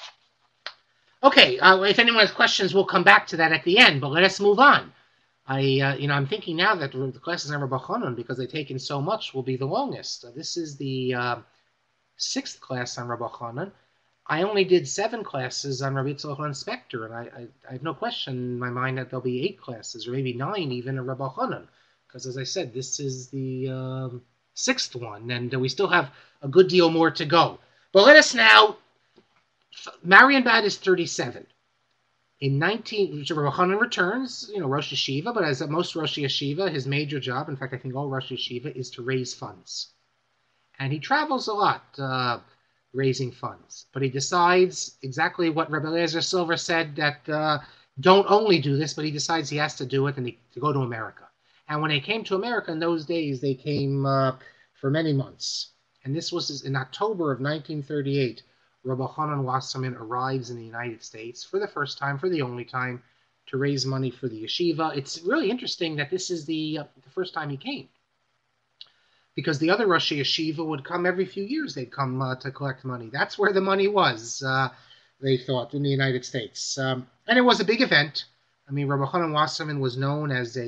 Okay, if anyone has questions, we'll come back to that at the end, but let us move on. I'm thinking now that the classes on Rabbi Chanan, because they've taken so much, will be the longest. This is the 6th class on Rabbi Chanan. I only did 7 classes on Rabbi Yitzchak Spector, and I have no question in my mind that there'll be 8 classes, or maybe 9 even, on Rabbi Chanan, because as I said, this is the 6th one, and we still have a good deal more to go. But let us now, Marienbad is 37. In Rabbi Chanan returns, Rosh Yeshiva, but as most Rosh Yeshiva, his major job, in fact, I think all Rosh Yeshiva, is to raise funds. And he travels a lot, raising funds. But he decides exactly what Rabbi Eliezer Silver said, that don't only do this, but he decides he has to do it and to go to America. And when they came to America in those days, they came for many months. And this was in October of 1938. Rabbi Chanan Wasserman arrives in the United States for the first time, for the only time, to raise money for the yeshiva. It's really interesting that this is the first time he came, because the other Rosh Yeshiva would come every few years. They'd come to collect money. That's where the money was, they thought, in the United States. And it was a big event. I mean, Rabbi Chanan Wasserman was known as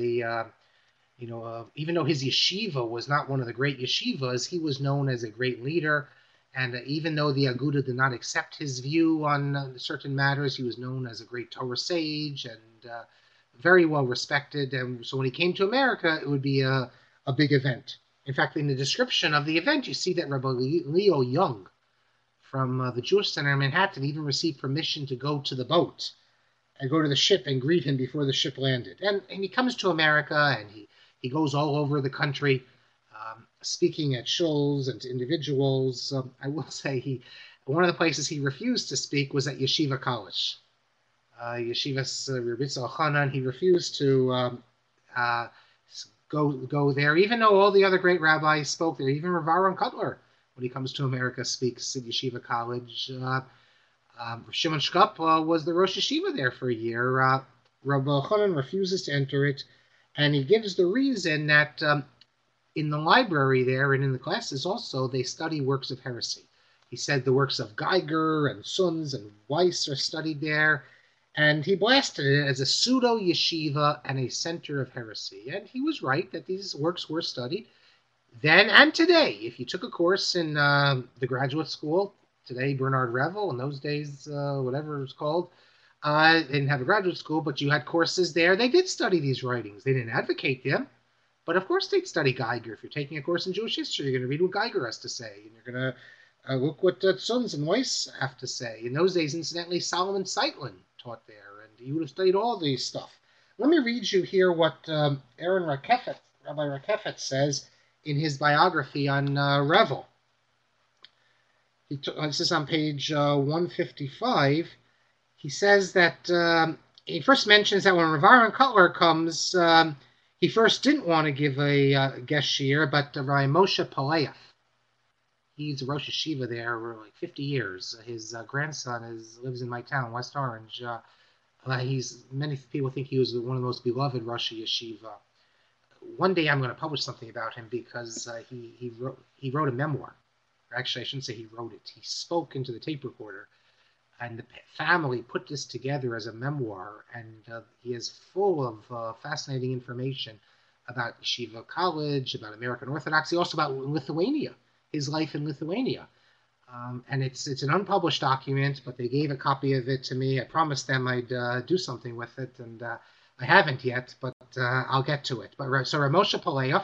even though his yeshiva was not one of the great yeshivas, he was known as a great leader. And even though the Aguda did not accept his view on certain matters, he was known as a great Torah sage and very well respected. And so when he came to America, it would be a big event. In fact, in the description of the event, you see that Rabbi Leo Young from the Jewish Center in Manhattan even received permission to go to the boat and go to the ship and greet him before the ship landed. And he comes to America, and he goes all over the country, speaking at shuls and to individuals. I will say one of the places he refused to speak was at Yeshiva College. Yeshivas Rebbe Chanan, he refused to go there, even though all the other great rabbis spoke there. Even Rav Aaron Kotler, when he comes to America, speaks at Yeshiva College. Shimon Shkup was the Rosh Yeshiva there for a year. Rabbi Elchanan refuses to enter it, and he gives the reason that in the library there and in the classes also, they study works of heresy. He said the works of Geiger and Sunz and Weiss are studied there, and he blasted it as a pseudo-yeshiva and a center of heresy. And he was right that these works were studied then and today. If you took a course in the graduate school, today Bernard Revel, in those days, whatever it was called, they didn't have a graduate school, but you had courses there. They did study these writings. They didn't advocate them, but of course they'd study Geiger. If you're taking a course in Jewish history, you're going to read what Geiger has to say, and you're going to look what Sunz and Weiss have to say. In those days, incidentally, Solomon Seitlin taught there, and he would have studied all these stuff. Let me read you here what Aaron Rakefet, Rabbi Rakefet, says in his biography on Revel. This is on page 155. He says that he first mentions that when Rav Aaron Kotler comes, he first didn't want to give a guest shiur, but Rabbi Moshe Paleyev, he's a Rosh Yeshiva there for like 50 years. His grandson lives in my town, West Orange. Many people think he was one of the most beloved Rosh Yeshiva. One day I'm going to publish something about him because he wrote a memoir. Actually, I shouldn't say he wrote it. He spoke into the tape recorder, and the family put this together as a memoir, and he is full of fascinating information about Yeshiva College, about American Orthodoxy, also about Lithuania, his life in Lithuania. And it's an unpublished document, but they gave a copy of it to me. I promised them I'd do something with it, and I haven't yet, but I'll get to it. But so Rav Moshe Paleyev,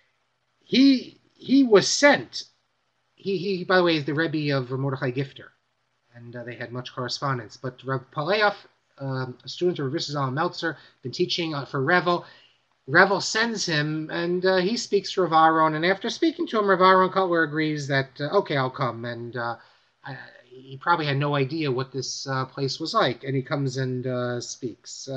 he was sent. He, by the way, is the Rebbe of Mordechai Gifter, and they had much correspondence. But Rav Paleyev, a student of Rav Zalman Meltzer, been teaching for Revel. Revel sends him, and he speaks to Rav Aaron, and after speaking to him, Rav Aaron Kotler agrees that, okay, I'll come. And he probably had no idea what this place was like, and he comes and speaks.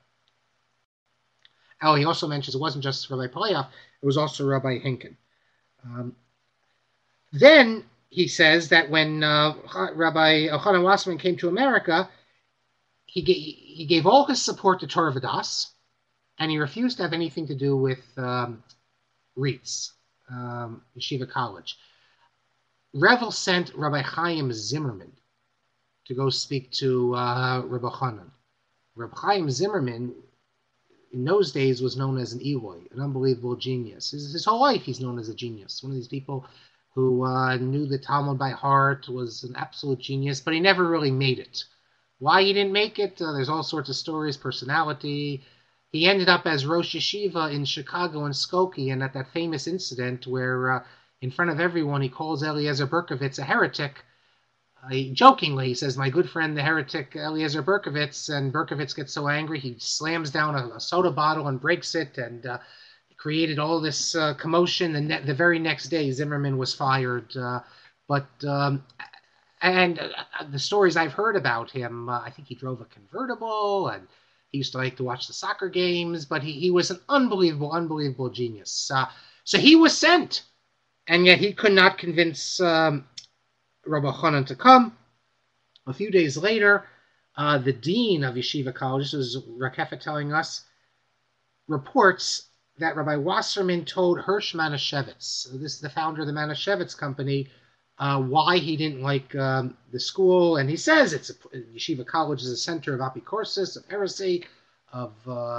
He also mentions it wasn't just Rabbi Paleyev, it was also Rabbi Henkin. Then he says that when Rabbi Elchanan Wasserman came to America, he gave all his support to Torah Vodaas, and he refused to have anything to do with RIETS, Yeshiva College. Revel sent Rabbi Chaim Zimmerman to go speak to Rabbi Elchanan. Rabbi Chaim Zimmerman, in those days, was known as an Eloi, an unbelievable genius. His whole life he's known as a genius. One of these people who knew the Talmud by heart, was an absolute genius, but he never really made it. Why he didn't make it, there's all sorts of stories, personality. He ended up as Rosh Yeshiva in Chicago and Skokie, and at that famous incident where in front of everyone he calls Eliezer Berkovitz a heretic. Jokingly, he says, my good friend, the heretic Eliezer Berkovitz, and Berkovitz gets so angry he slams down a soda bottle and breaks it, and created all this commotion. The very next day, Zimmerman was fired. The stories I've heard about him, I think he drove a convertible, and he used to like to watch the soccer games, but he was an unbelievable genius. So he was sent, and yet he could not convince Rabbi Elchanan to come. A few days later, the dean of Yeshiva College, this was Rakefet telling us, reports that Rabbi Wasserman told Hirsch Manischewitz, this is the founder of the Manischewitz company, why he didn't like the school. And he says Yeshiva College is a center of apikorsis, of heresy, of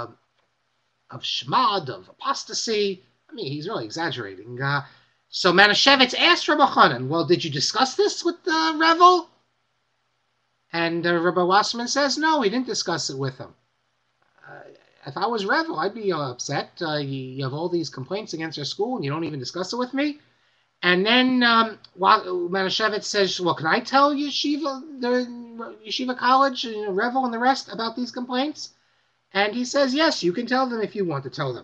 shmad, of apostasy. I mean, he's really exaggerating. So Manischewitz asked Rabbi Elchanan, well, did you discuss this with Revel? And Rabbi Wasserman says, no, he didn't discuss it with him. If I was Revel, I'd be upset. You have all these complaints against our school, and you don't even discuss it with me. And then Manischewitz says, well, can I tell the Yeshiva College, Revel and the rest about these complaints? And he says, yes, you can tell them if you want to tell them.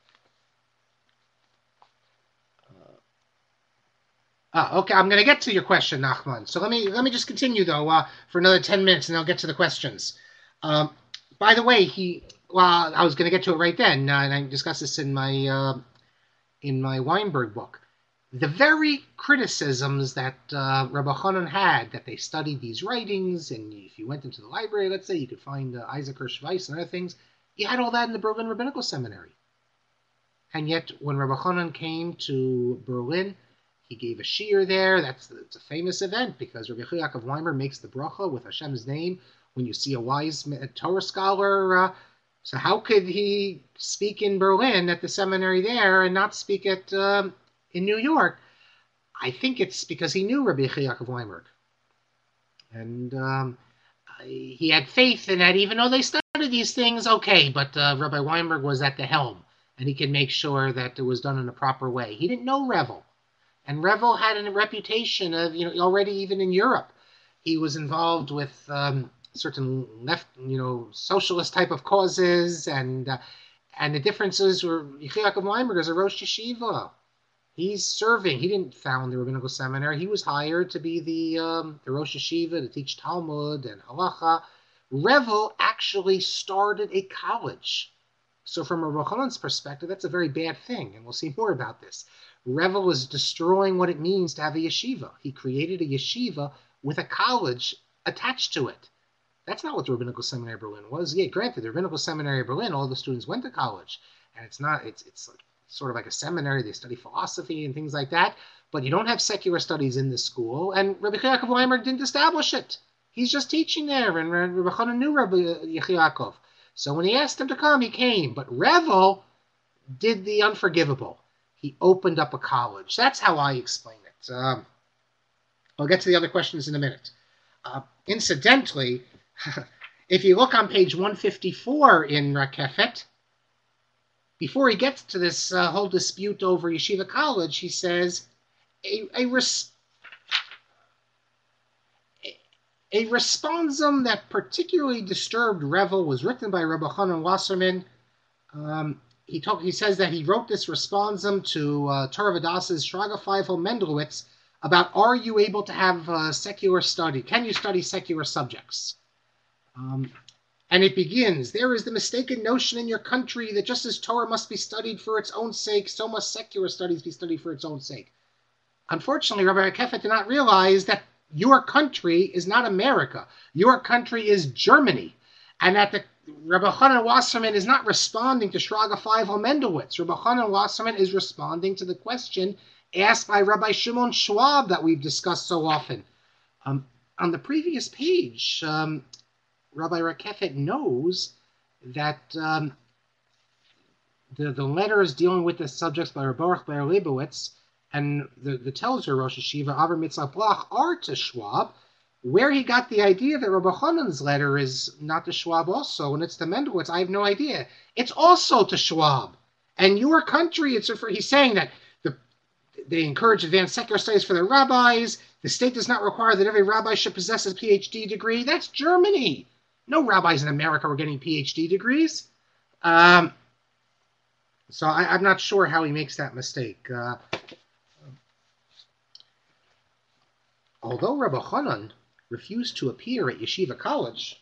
Okay, I'm going to get to your question, Nachman. So let me just continue, though, for another 10 minutes, and I'll get to the questions. By the way, well, I was going to get to it right then, and I discussed this in my Weinberg book. The very criticisms that Rabbi Hanan had, that they studied these writings, and if you went into the library, let's say, you could find Isaac Hirsch-Weiss and other things, you had all that in the Berlin Rabbinical Seminary. And yet, when Rabbi Hanan came to Berlin, he gave a shiur there. It's a famous event because Rabbi Yaakov Weimer makes the bracha with Hashem's name when you see a wise Torah scholar. So how could he speak in Berlin at the seminary there and not speak at in New York? I think it's because he knew Rabbi Yaakov Weimer. And he had faith in that, even though they studied these things, okay, but Rabbi Weinberg was at the helm, and he could make sure that it was done in a proper way. He didn't know Revel. And Revel had a reputation of, already even in Europe, he was involved with certain left, socialist type of causes, and the differences were Yaakov Weinberg is a Rosh Yeshiva. He's serving. He didn't found the Rabbinical Seminary. He was hired to be the Rosh Yeshiva, to teach Talmud and Halacha. Revel actually started a college. So from a Rabbi Hanan's perspective, that's a very bad thing, and we'll see more about this. Revel was destroying what it means to have a yeshiva. He created a yeshiva with a college attached to it. That's not what the Rabbinical Seminary of Berlin was. Yeah, granted, the Rabbinical Seminary of Berlin, all the students went to college, and it's sort of like a seminary. They study philosophy and things like that, but you don't have secular studies in this school, and Rabbi Yaakov Weimer didn't establish it. He's just teaching there, and Rabbi Hanan knew Rabbi Yaakov. So when he asked him to come, he came. But Revel did the unforgivable. He opened up a college. That's how I explain it. I'll get to the other questions in a minute. Incidentally, if you look on page 154 in Rakefet, before he gets to this whole dispute over Yeshiva College, he says, a responsum that particularly disturbed Revel was written by Rabbi Hanan Wasserman. He says that he wrote this responsum to Torah Vadas's Shraga Feivel Mendelowitz about, are you able to have secular study? Can you study secular subjects? And it begins, there is the mistaken notion in your country that just as Torah must be studied for its own sake, so must secular studies be studied for its own sake. Unfortunately, Rabbi Rakefet did not realize that your country is not America. Your country is Germany. And that Rabbi Hanan Wasserman is not responding to Shraga Feivel Mendelowitz. Rabbi Hanan Wasserman is responding to the question asked by Rabbi Shimon Schwab that we've discussed so often. On the previous page, Rabbi Rakefet knows that the letters dealing with the subjects by Rabbi Baruch Ber Leibowitz and the Telzer Rosh Yeshiva, Avram Yitzchak Bloch, are to Schwab, where he got the idea that Rabbi Hanan's letter is not to Schwab also, and it's to Mendelowitz, I have no idea. It's also to Schwab. And your country, he's saying that they encourage advanced secular studies for their rabbis. The state does not require that every rabbi should possess a PhD degree. That's Germany. No rabbis in America were getting PhD degrees. So I'm not sure how he makes that mistake. Although Rabbi Hanan refused to appear at Yeshiva College,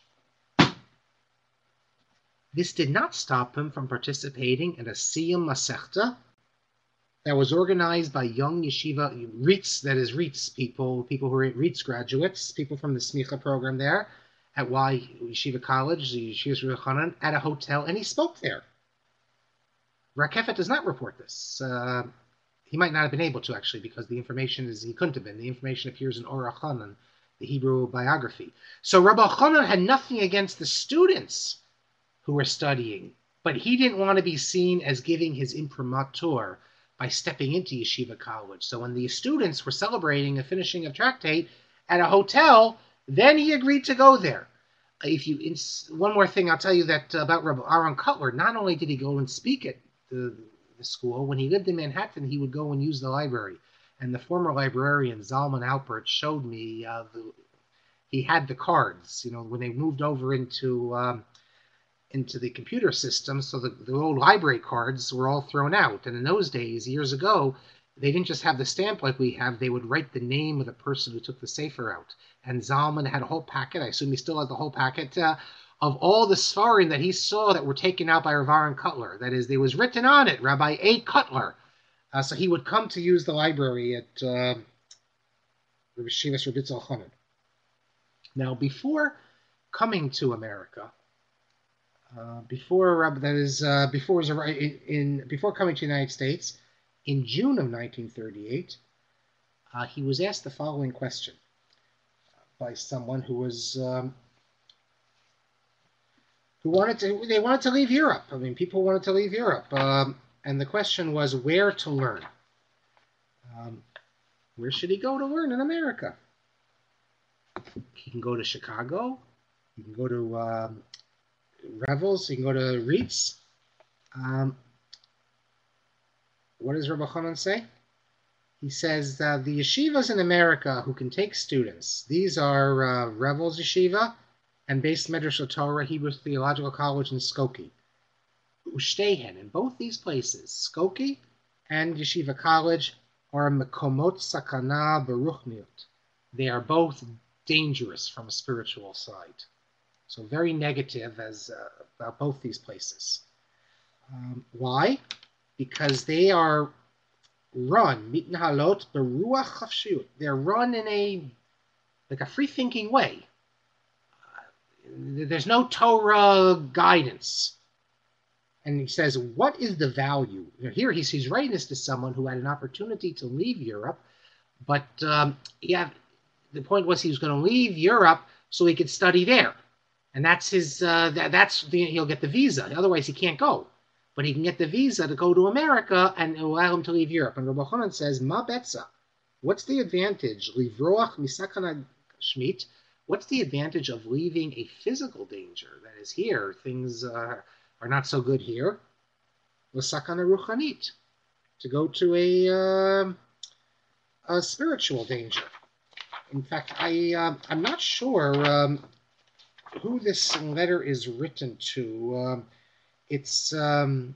this did not stop him from participating in a Siyum Masechta that was organized by young Yeshiva RITS, that is RITS people who are RITS graduates, people from the Smicha program there at Yeshiva College, the Yeshiva Rabbi Hanan, at a hotel, and he spoke there. Rakefet does not report this. He might not have been able to, actually, because the information he couldn't have been. The information appears in Orach Hanan, the Hebrew biography. So Rabbi Hanan had nothing against the students who were studying, but he didn't want to be seen as giving his imprimatur by stepping into Yeshiva College. So when the students were celebrating a finishing of tractate at a hotel, then he agreed to go there. One more thing I'll tell you that about Rabbi Aaron Cutler, not only did he go and speak at the school, when he lived in Manhattan, he would go and use the library. And the former librarian, Zalman Alpert, showed me he had the cards. When they moved over into the computer system, so the old library cards were all thrown out. And in those days, years ago, they didn't just have the stamp like we have. They would write the name of the person who took the sefer out. And Zalman had a whole packet. I assume he still has the whole packet of all the Sfarim that he saw that were taken out by Rav Aaron Kotler. That is, there was written on it, Rabbi A. Kotler. So he would come to use the library at Shivas Rebitz Elchanan. Now, before coming to America, before coming to the United States, in June of 1938, he was asked the following question by someone who was they wanted to leave Europe. I mean, people wanted to leave Europe, and the question was where to learn. Where should he go to learn in America? He can go to Chicago. He can go to Revels. He can go to Reitz. What does Rabbi Chanan say? He says the yeshivas in America who can take students, these are Revels Yeshiva and Beis Medrash Torah Hebrew Theological College in Skokie. Ushtehen, in both these places, Skokie and Yeshiva College, are Mekomot Sakana Beruchniut. They are both dangerous from a spiritual side. So very negative about both these places. Why? Because they are run mitnahalot beruach chafshiyut. They're run in a free-thinking way. There's no Torah guidance. And he says, what is the value? Here he's writing this to someone who had an opportunity to leave Europe, but the point was he was going to leave Europe so he could study there, and that's his. He'll get the visa. Otherwise, he can't go. But he can get the visa to go to America, and it will allow him to leave Europe. And Rabbi Chanan says, "Ma betza? What's the advantage? Livroach misakana shmit. What's the advantage of leaving a physical danger? That is, here things are not so good here. L'sakana ruchanit, to go to a spiritual danger. In fact, I'm not sure who this letter is written to. It says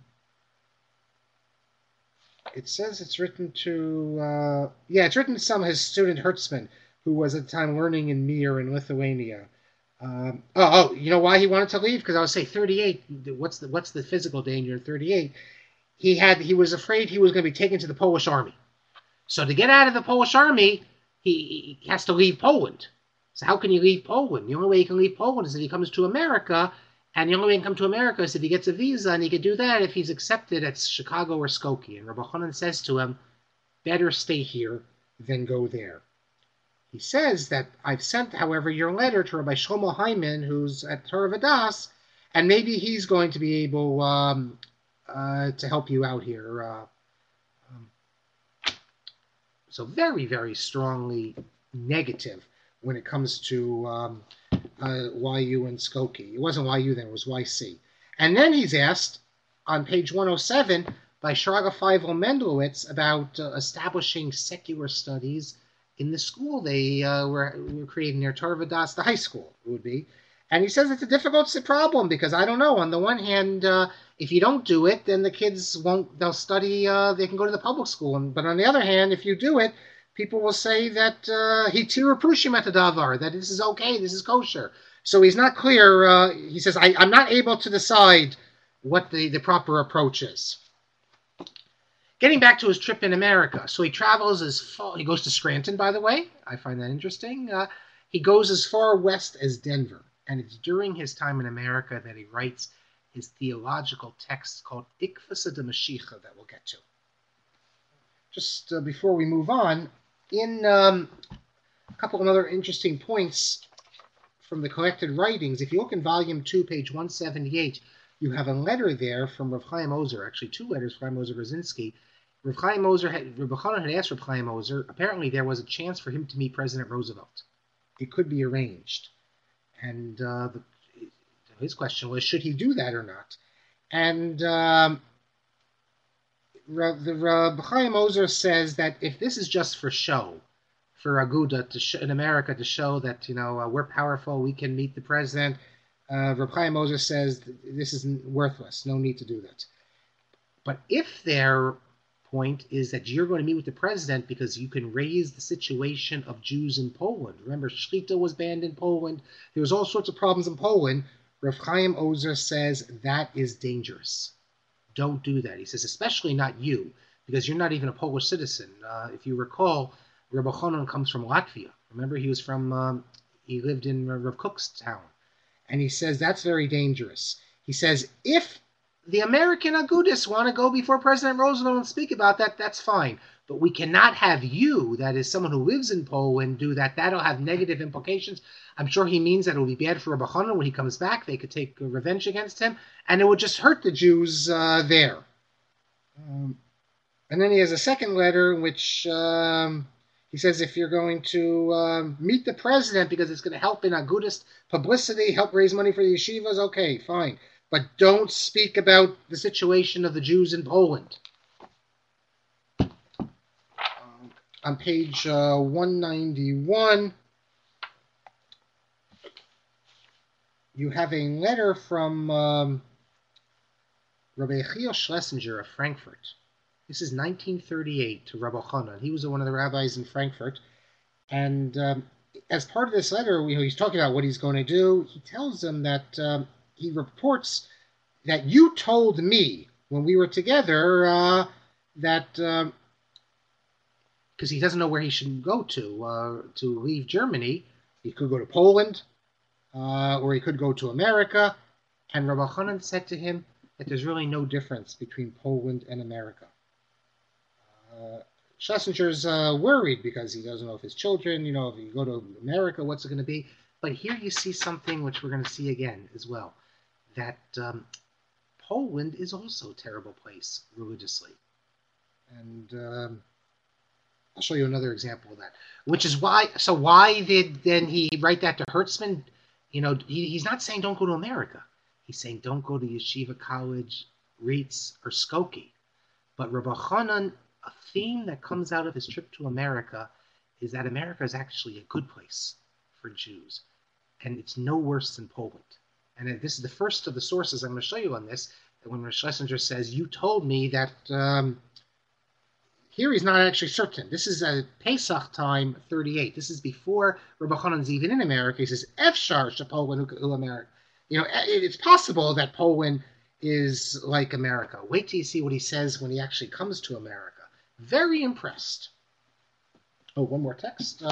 it's written to it's written to some of his student Hertzman, who was at the time learning in Mir in Lithuania. You know why he wanted to leave? Because I would say 38. What's the physical danger in 38? He was afraid he was going to be taken to the Polish army. So to get out of the Polish army, he has to leave Poland. So how can you leave Poland? The only way he can leave Poland is if he comes to America, and the only way he can come to America is if he gets a visa, and he can do that if he's accepted at Chicago or Skokie. And Rabbi Chanan says to him, better stay here than go there. He says that I've sent, however, your letter to Rabbi Shlomo Hyman, who's at Torah Vodaas, and maybe he's going to be able to help you out here. So very, very strongly negative when it comes to YU and Skokie. It wasn't YU then, it was YC. And then he's asked on page 107 by Shraga Feivel Mendelowitz about establishing secular studies in the school they were creating their Torah Vodaas, the high school it would be. And he says it's a difficult problem because I don't know. On the one hand, if you don't do it, then the kids they'll study, they can go to the public school. But on the other hand, if you do it, people will say that hitira prushim et hadavar, that this is okay, this is kosher. So he's not clear. He says, I'm not able to decide what the proper approach is. Getting back to his trip in America. So he travels as far, he goes to Scranton, by the way. I find that interesting. He goes as far west as Denver. And it's during his time in America that he writes his theological text called Ikvasa de Mashiach that we'll get to. Just before we move on, in a couple of other interesting points from the collected writings, if you look in volume 2, page 178, you have a letter there from Rav Chaim Ozer, actually two letters from Chaim Ozer Brzezinski. Rav Chanan had asked Rav Chaim Ozer, apparently there was a chance for him to meet President Roosevelt. It could be arranged. And his question was, should he do that or not? And Rav Chaim Ozer says that if this is just for show, for Aguda in America to show that we're powerful, we can meet the president, Rav Chaim Ozer says this is worthless. No need to do that. But if their point is that you're going to meet with the president because you can raise the situation of Jews in Poland. Remember, Shlita was banned in Poland. There was all sorts of problems in Poland. Rav Chaim Ozer says that is dangerous. Don't do that. He says, especially not you, because you're not even a Polish citizen. If you recall, Rabbi Chanan comes from Latvia. Remember, he was from, he lived in Rav Kook's town. And he says that's very dangerous. He says, if the American Agudists want to go before President Roosevelt and speak about that, that's fine. But we cannot have you, that is someone who lives in Poland, do that. That'll have negative implications. I'm sure he means that it will be bad for Rabbi Chanan when he comes back. They could take revenge against him, and it would just hurt the Jews there. And then he has a second letter in which he says if you're going to meet the president because it's going to help in Agudist publicity, help raise money for the yeshivas, okay, fine. But don't speak about the situation of the Jews in Poland. On page 191, you have a letter from Rabbi Yechiel Schlesinger of Frankfurt. This is 1938 to Rabbi Chanan. He was one of the rabbis in Frankfurt. And as part of this letter, he's talking about what he's going to do. He tells them that he reports that you told me when we were together that... because he doesn't know where he should go to leave Germany. He could go to Poland, or he could go to America. And Rabbi Chanan said to him that there's really no difference between Poland and America. Schlesinger's worried because he doesn't know if his children, if you go to America, what's it going to be? But here you see something which we're going to see again as well, that Poland is also a terrible place religiously. And... I'll show you another example of that, which is why did then he write that to Hertzman? He's not saying don't go to America. He's saying don't go to Yeshiva College, RIETS, or Skokie. But Rabbi Chanan, a theme that comes out of his trip to America is that America is actually a good place for Jews. And it's no worse than Poland. And this is the first of the sources I'm going to show you on this, when Schlesinger says, you told me that... Here he's not actually certain. This is at Pesach time 38. This is before Rabbi Chanan's even in America. He says, Efshar Poland hu America. It's possible that Poland is like America. Wait till you see what he says when he actually comes to America. Very impressed. Oh, one more text.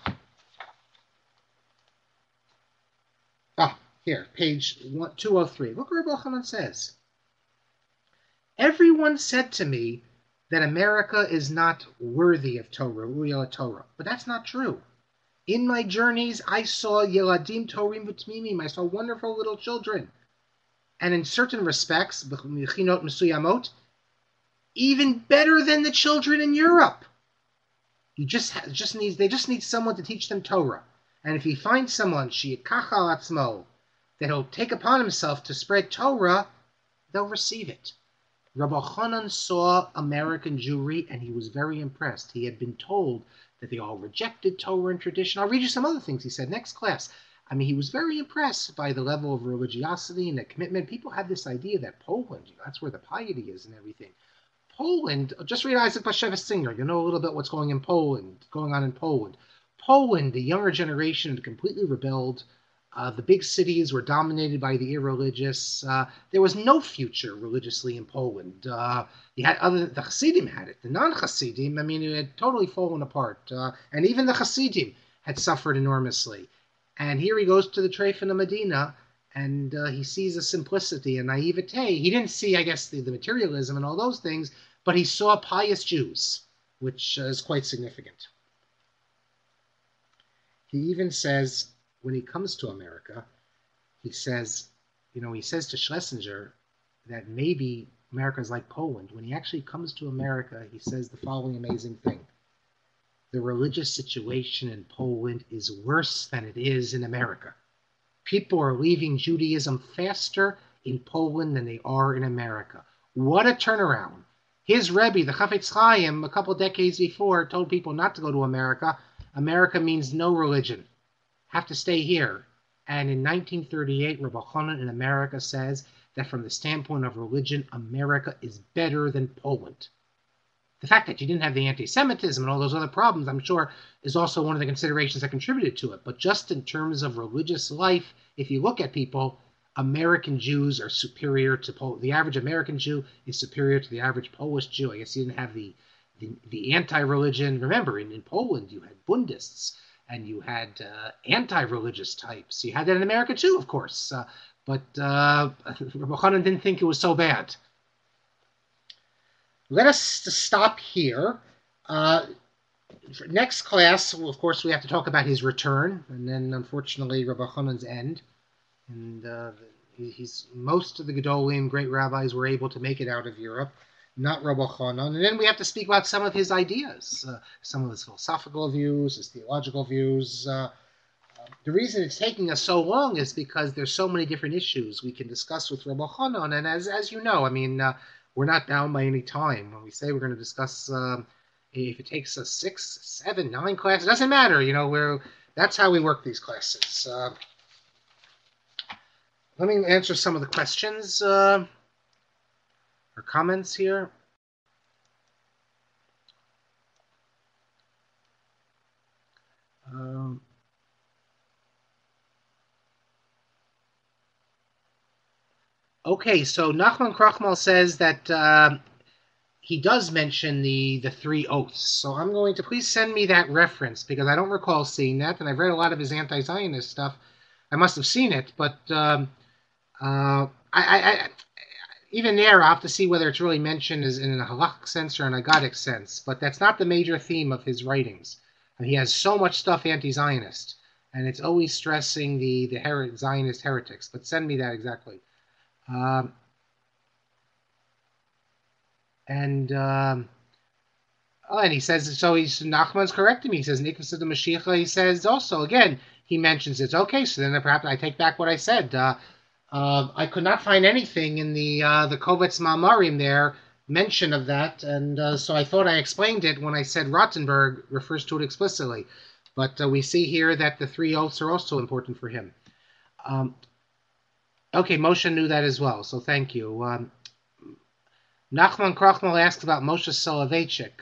Here, page 203. Look what Rabbi Chanan says. Everyone said to me that America is not worthy of Torah, Torah. But that's not true. In my journeys, I saw Yeladim Torim V'Tmimim. I saw wonderful little children. And in certain respects, B'chinot Mesuyamot, even better than the children in Europe. They just need someone to teach them Torah. And if he finds someone, She'ikach al atzmo, that he'll take upon himself to spread Torah, they'll receive it. Rabbi Chanan saw American Jewry, and he was very impressed. He had been told that they all rejected Torah and tradition. I'll read you some other things he said next class. He was very impressed by the level of religiosity and the commitment. People had this idea that Poland, that's where the piety is and everything. Poland, just read Isaac Bashevis Singer. You know a little bit what's going on in Poland. Poland, the younger generation had completely rebelled. The big cities were dominated by the irreligious. There was no future religiously in Poland. The Hasidim had it. The non-Hasidim, it had totally fallen apart. And even the Hasidim had suffered enormously. And here he goes to the Treif of Medina, and he sees a simplicity, a naivete. He didn't see, I guess, the materialism and all those things, but he saw pious Jews, which is quite significant. He even says, when he comes to America, he says to Schlesinger that maybe America is like Poland. When he actually comes to America, he says the following amazing thing. The religious situation in Poland is worse than it is in America. People are leaving Judaism faster in Poland than they are in America. What a turnaround. His Rebbe, the Chafetz Chaim, a couple decades before, told people not to go to America. America means no religion. Have to stay here. And in 1938, Rabbi Chanan in America says that from the standpoint of religion, America is better than Poland. The fact that you didn't have the anti-Semitism and all those other problems, I'm sure, is also one of the considerations that contributed to it. But just in terms of religious life, if you look at people, American Jews are superior to the average American Jew is superior to the average Polish Jew. I guess you didn't have the anti-religion. Remember, in Poland you had Bundists and you had anti-religious types. You had that in America too, of course. But Rabbi Chanan didn't think it was so bad. Let us stop here. Next class, well, of course, we have to talk about his return, and then, unfortunately, Rabbi Chanan's end. And most of the Gedolim, great rabbis, were able to make it out of Europe, not Rabbi Chanan. And then we have to speak about some of his ideas, some of his philosophical views, his theological views. The reason it's taking us so long is because there's so many different issues we can discuss with Rabbi Chanan. And as you know, I mean, we're not bound by any time. When we say we're going to discuss, if it takes us 6, 7, 9 classes, it doesn't matter. You know, that's how we work these classes. Let me answer some of the questions or comments here. Okay, so Nachman Krachmal says that he does mention the 3 oaths. So I'm going to please send me that reference because I don't recall seeing that, and I've read a lot of his anti-Zionist stuff. I must have seen it, but I even there I'll have to see whether it's really mentioned as in a halachic sense or an agadic sense. But that's not the major theme of his writings. He has so much stuff anti-Zionist, and it's always stressing the Zionist heretics. But send me that exactly. And he says, so Nachman's correcting me. He says, Nikvus of the Mashiach, he says also, again, he mentions it. Okay, so then perhaps I take back what I said. I could not find anything in the Kovetz Ma'amarim there, mention of that, and so I thought I explained it when I said Rottenberg refers to it explicitly. But we see here that the 3 oaths are also important for him. Okay, Moshe knew that as well, so thank you. Nachman Krachmal asked about Moshe Soloveitchik.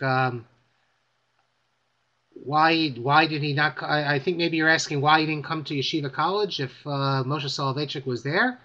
Why did he not? I think maybe you're asking why he didn't come to Yeshiva College if Moshe Soloveitchik was there.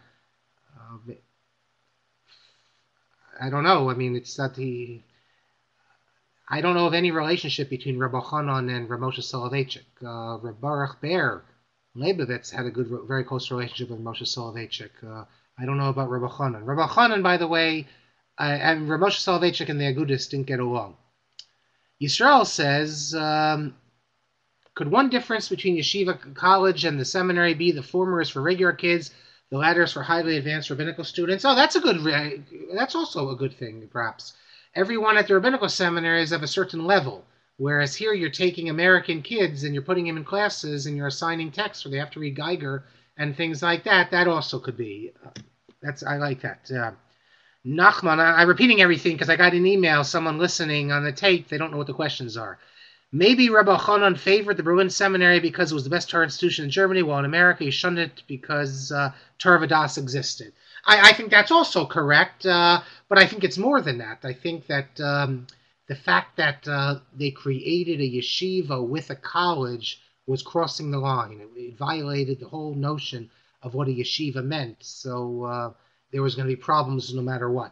I don't know. I mean, it's that I don't know of any relationship between Rabbi Chanan and Rav Moshe Soloveitchik. Rabbi Baruch Ber Leibovitz had a very close relationship with Moshe Soloveitchik. I don't know about Rabbi Chanan. Rabbi Chanan, by the way, and Rav Moshe Soloveitchik and the Agudis didn't get along. Yisrael says, could one difference between Yeshiva College and the seminary be the former is for regular kids, the latter is for highly advanced rabbinical students? Oh, that's also a good thing, perhaps. Everyone at the rabbinical seminary is of a certain level, whereas here you're taking American kids and you're putting them in classes and you're assigning texts where they have to read Geiger and things like that. That also could be. I like that. Nachman, I'm repeating everything because I got an email, someone listening on the tape, they don't know what the questions are. Maybe Rabbi Chanan favored the Berlin Seminary because it was the best Torah institution in Germany, while in America he shunned it because Torah Vodaas existed. I think that's also correct, but I think it's more than that. I think that the fact that they created a yeshiva with a college was crossing the line. It violated the whole notion of what a yeshiva meant. So there was going to be problems no matter what.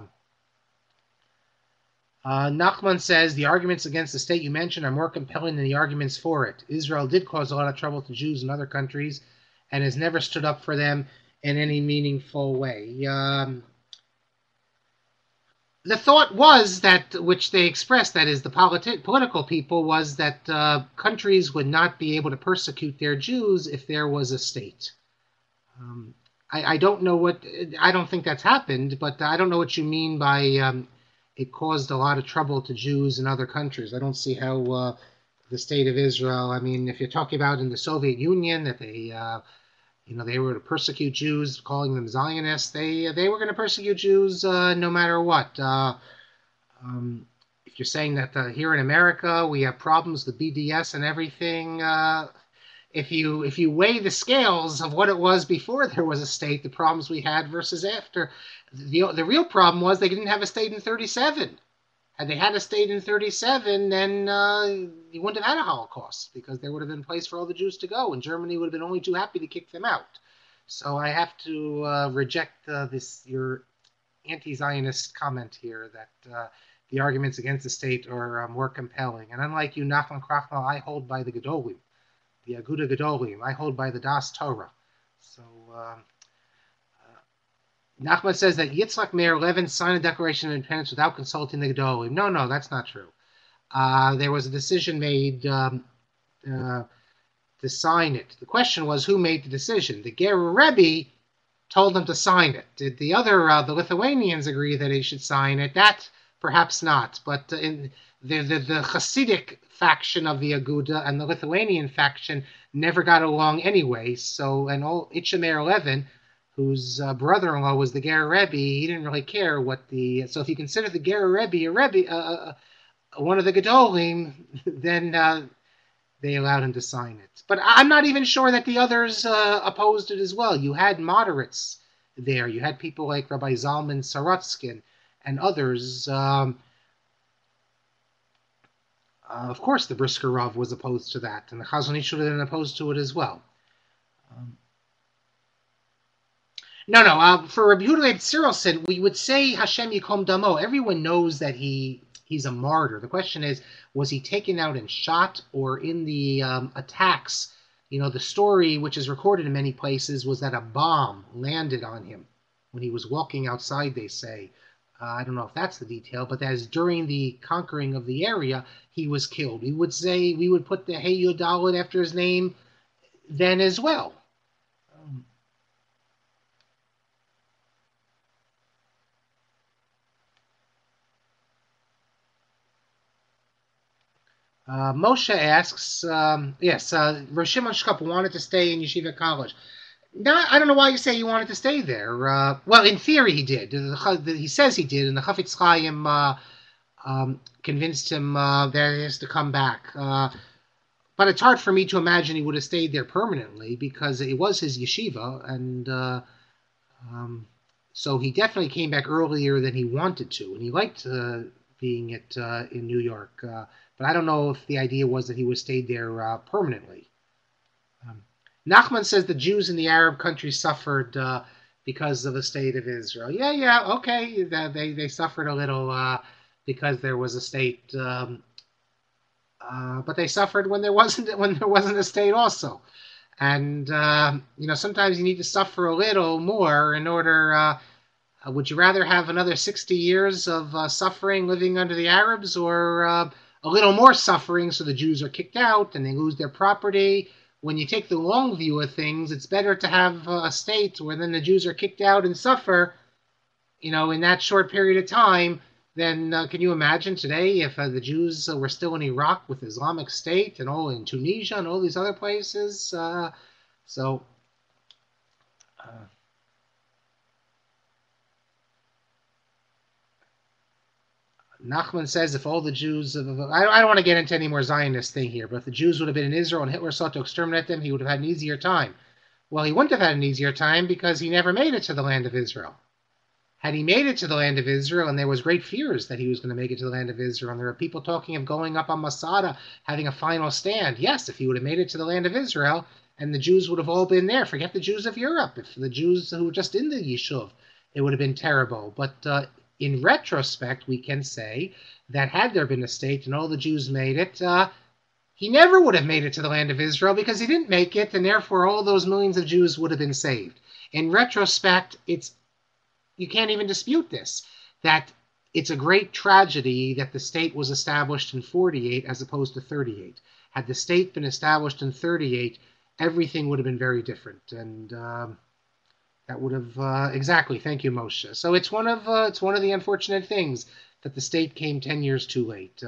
Nachman says, the arguments against the state you mentioned are more compelling than the arguments for it. Israel did cause a lot of trouble to Jews in other countries and has never stood up for them in any meaningful way. The thought was that, which they expressed, that is the political people, was that countries would not be able to persecute their Jews if there was a state. I don't know I don't think that's happened, but I don't know what you mean by it caused a lot of trouble to Jews in other countries. I don't see how the state of Israel, I mean, if you're talking about in the Soviet Union, that they were to persecute Jews, calling them Zionists, they were going to persecute Jews no matter what. If you're saying that here in America we have problems with BDS and everything, if you weigh the scales of what it was before there was a state, the problems we had versus after, the real problem was they didn't have a state in 1937. Had they had a state in 1937, then you wouldn't have had a Holocaust because there would have been a place for all the Jews to go, and Germany would have been only too happy to kick them out. So I have to reject your anti-Zionist comment here that the arguments against the state are more compelling. And unlike you, Nachman Krachmal, I hold by the Gedolim, the Aguda Gedolim. I hold by the Das Torah. So Nachman says that Yitzhak Meir Levin signed a Declaration of Independence without consulting the Gedolim. No, that's not true. There was a decision made to sign it. The question was who made the decision. The Ger Rebbe told them to sign it. Did the Lithuanians agree that they should sign it? That perhaps not. But in the Hasidic faction of the Aguda and the Lithuanian faction never got along anyway. So, and Itchemer Levin, whose brother-in-law was the Ger Rebbe, he didn't really care what the. So, if you consider the Ger Rebbe a Rebbe, one of the Gedolim, then they allowed him to sign it. But I'm not even sure that the others opposed it as well. You had moderates there. You had people like Rabbi Zalman Sorotskin and others. Of course, the Brisker Rav was opposed to that, and the Chazon Ish would have been opposed to it as well. For Rabbi Yehuda Leib Tzirelson, we would say Hashem Yikom Damo. Everyone knows that he's a martyr. The question is, was he taken out and shot, or in the attacks? You know, the story, which is recorded in many places, was that a bomb landed on him when he was walking outside, they say. I don't know if that's the detail, but as during the conquering of the area, he was killed. We would put the Hey Yodalit after his name then as well. Moshe asks, yes, Rosh Shimon Shkop wanted to stay in Yeshiva College. Now, I don't know why you say he wanted to stay there. Well, in theory he did. He says he did, and the Chafetz Chaim convinced him that he has to come back. But it's hard for me to imagine he would have stayed there permanently because it was his yeshiva, and so he definitely came back earlier than he wanted to, and he liked being in New York. But I don't know if the idea was that he would stay there permanently. Nachman says the Jews in the Arab countries suffered because of the state of Israel. Yeah, okay. They suffered a little because there was a state, but they suffered when there wasn't a state also. And sometimes you need to suffer a little more in order. Would you rather have another 60 years of suffering living under the Arabs, or a little more suffering so the Jews are kicked out and they lose their property? When you take the long view of things, it's better to have a state where then the Jews are kicked out and suffer, in that short period of time. Then can you imagine today if the Jews were still in Iraq with Islamic State and all in Tunisia and all these other places? Nachman says if all the Jews, I don't want to get into any more Zionist thing here, but if the Jews would have been in Israel and Hitler sought to exterminate them, he would have had an easier time. Well, he wouldn't have had an easier time because he never made it to the land of Israel. Had he made it to the land of Israel, and there was great fears that he was going to make it to the land of Israel, and there were people talking of going up on Masada, having a final stand. Yes, if he would have made it to the land of Israel, and the Jews would have all been there. Forget the Jews of Europe. If the Jews who were just in the Yishuv, it would have been terrible. But in retrospect, we can say that had there been a state and all the Jews made it, he never would have made it to the land of Israel because he didn't make it, and therefore all those millions of Jews would have been saved. In retrospect, you can't even dispute this, that it's a great tragedy that the state was established in 48 as opposed to 38. Had the state been established in 38, everything would have been very different, and that would have exactly. Thank you, Moshe. So it's one of the unfortunate things that the state came 10 years too late.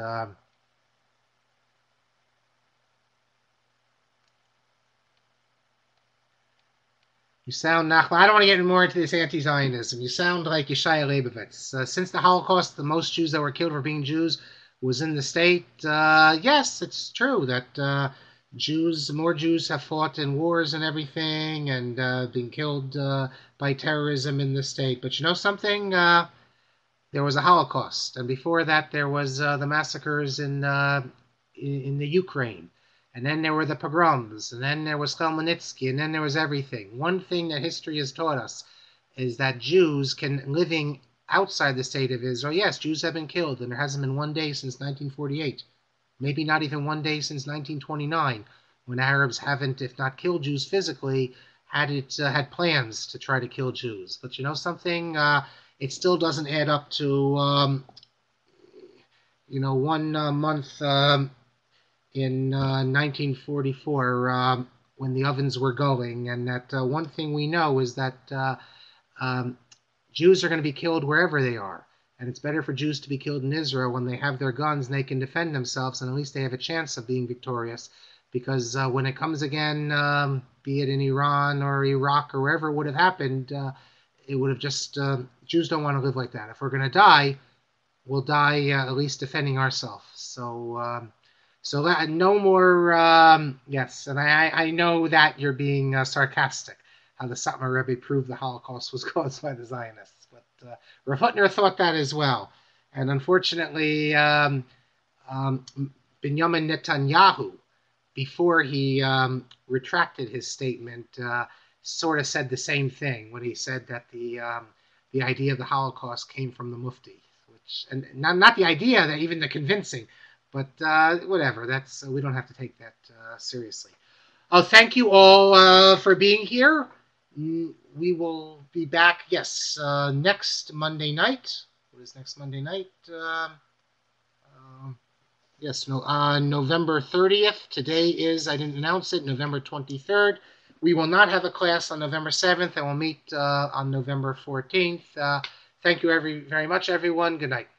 You sound, Nachman, I don't want to get more into this anti-Zionism. You sound like Yeshaya Leibovitz. Since the Holocaust, the most Jews that were killed for being Jews was in the state. Yes, it's true that more Jews have fought in wars and everything and been killed by terrorism in the state. But you know something? There was a Holocaust, and before that there was the massacres in the Ukraine. And then there were the pogroms, and then there was Khmelnytsky, and then there was everything. One thing that history has taught us is that Jews living outside the state of Israel, yes, Jews have been killed, and there hasn't been one day since 1948. Maybe not even one day since 1929, when Arabs haven't, if not killed Jews physically, had plans to try to kill Jews. But you know something? It still doesn't add up to 1 month in 1944 when the ovens were going, and that one thing we know is that Jews are going to be killed wherever they are, and it's better for Jews to be killed in Israel when they have their guns and they can defend themselves, and at least they have a chance of being victorious, because when it comes again, be it in Iran or Iraq or wherever it would have happened, it would have just, Jews don't want to live like that. If we're going to die, we'll die at least defending ourselves. So that no more, yes, and I know that you're being sarcastic, how the Satmar Rebbe proved the Holocaust was caused by the Zionists. But Rav Hutner thought that as well. And unfortunately, Benjamin Netanyahu, before he retracted his statement, sort of said the same thing when he said that the idea of the Holocaust came from the Mufti, and not the idea, that even the convincing, but whatever. That's we don't have to take that seriously. Thank you all for being here. We will be back, yes, next Monday night. What is next Monday night? Yes, November 30th. Today is, I didn't announce it, November 23rd. We will not have a class on November 7th, and we'll meet on November 14th. Thank you very much, everyone. Good night.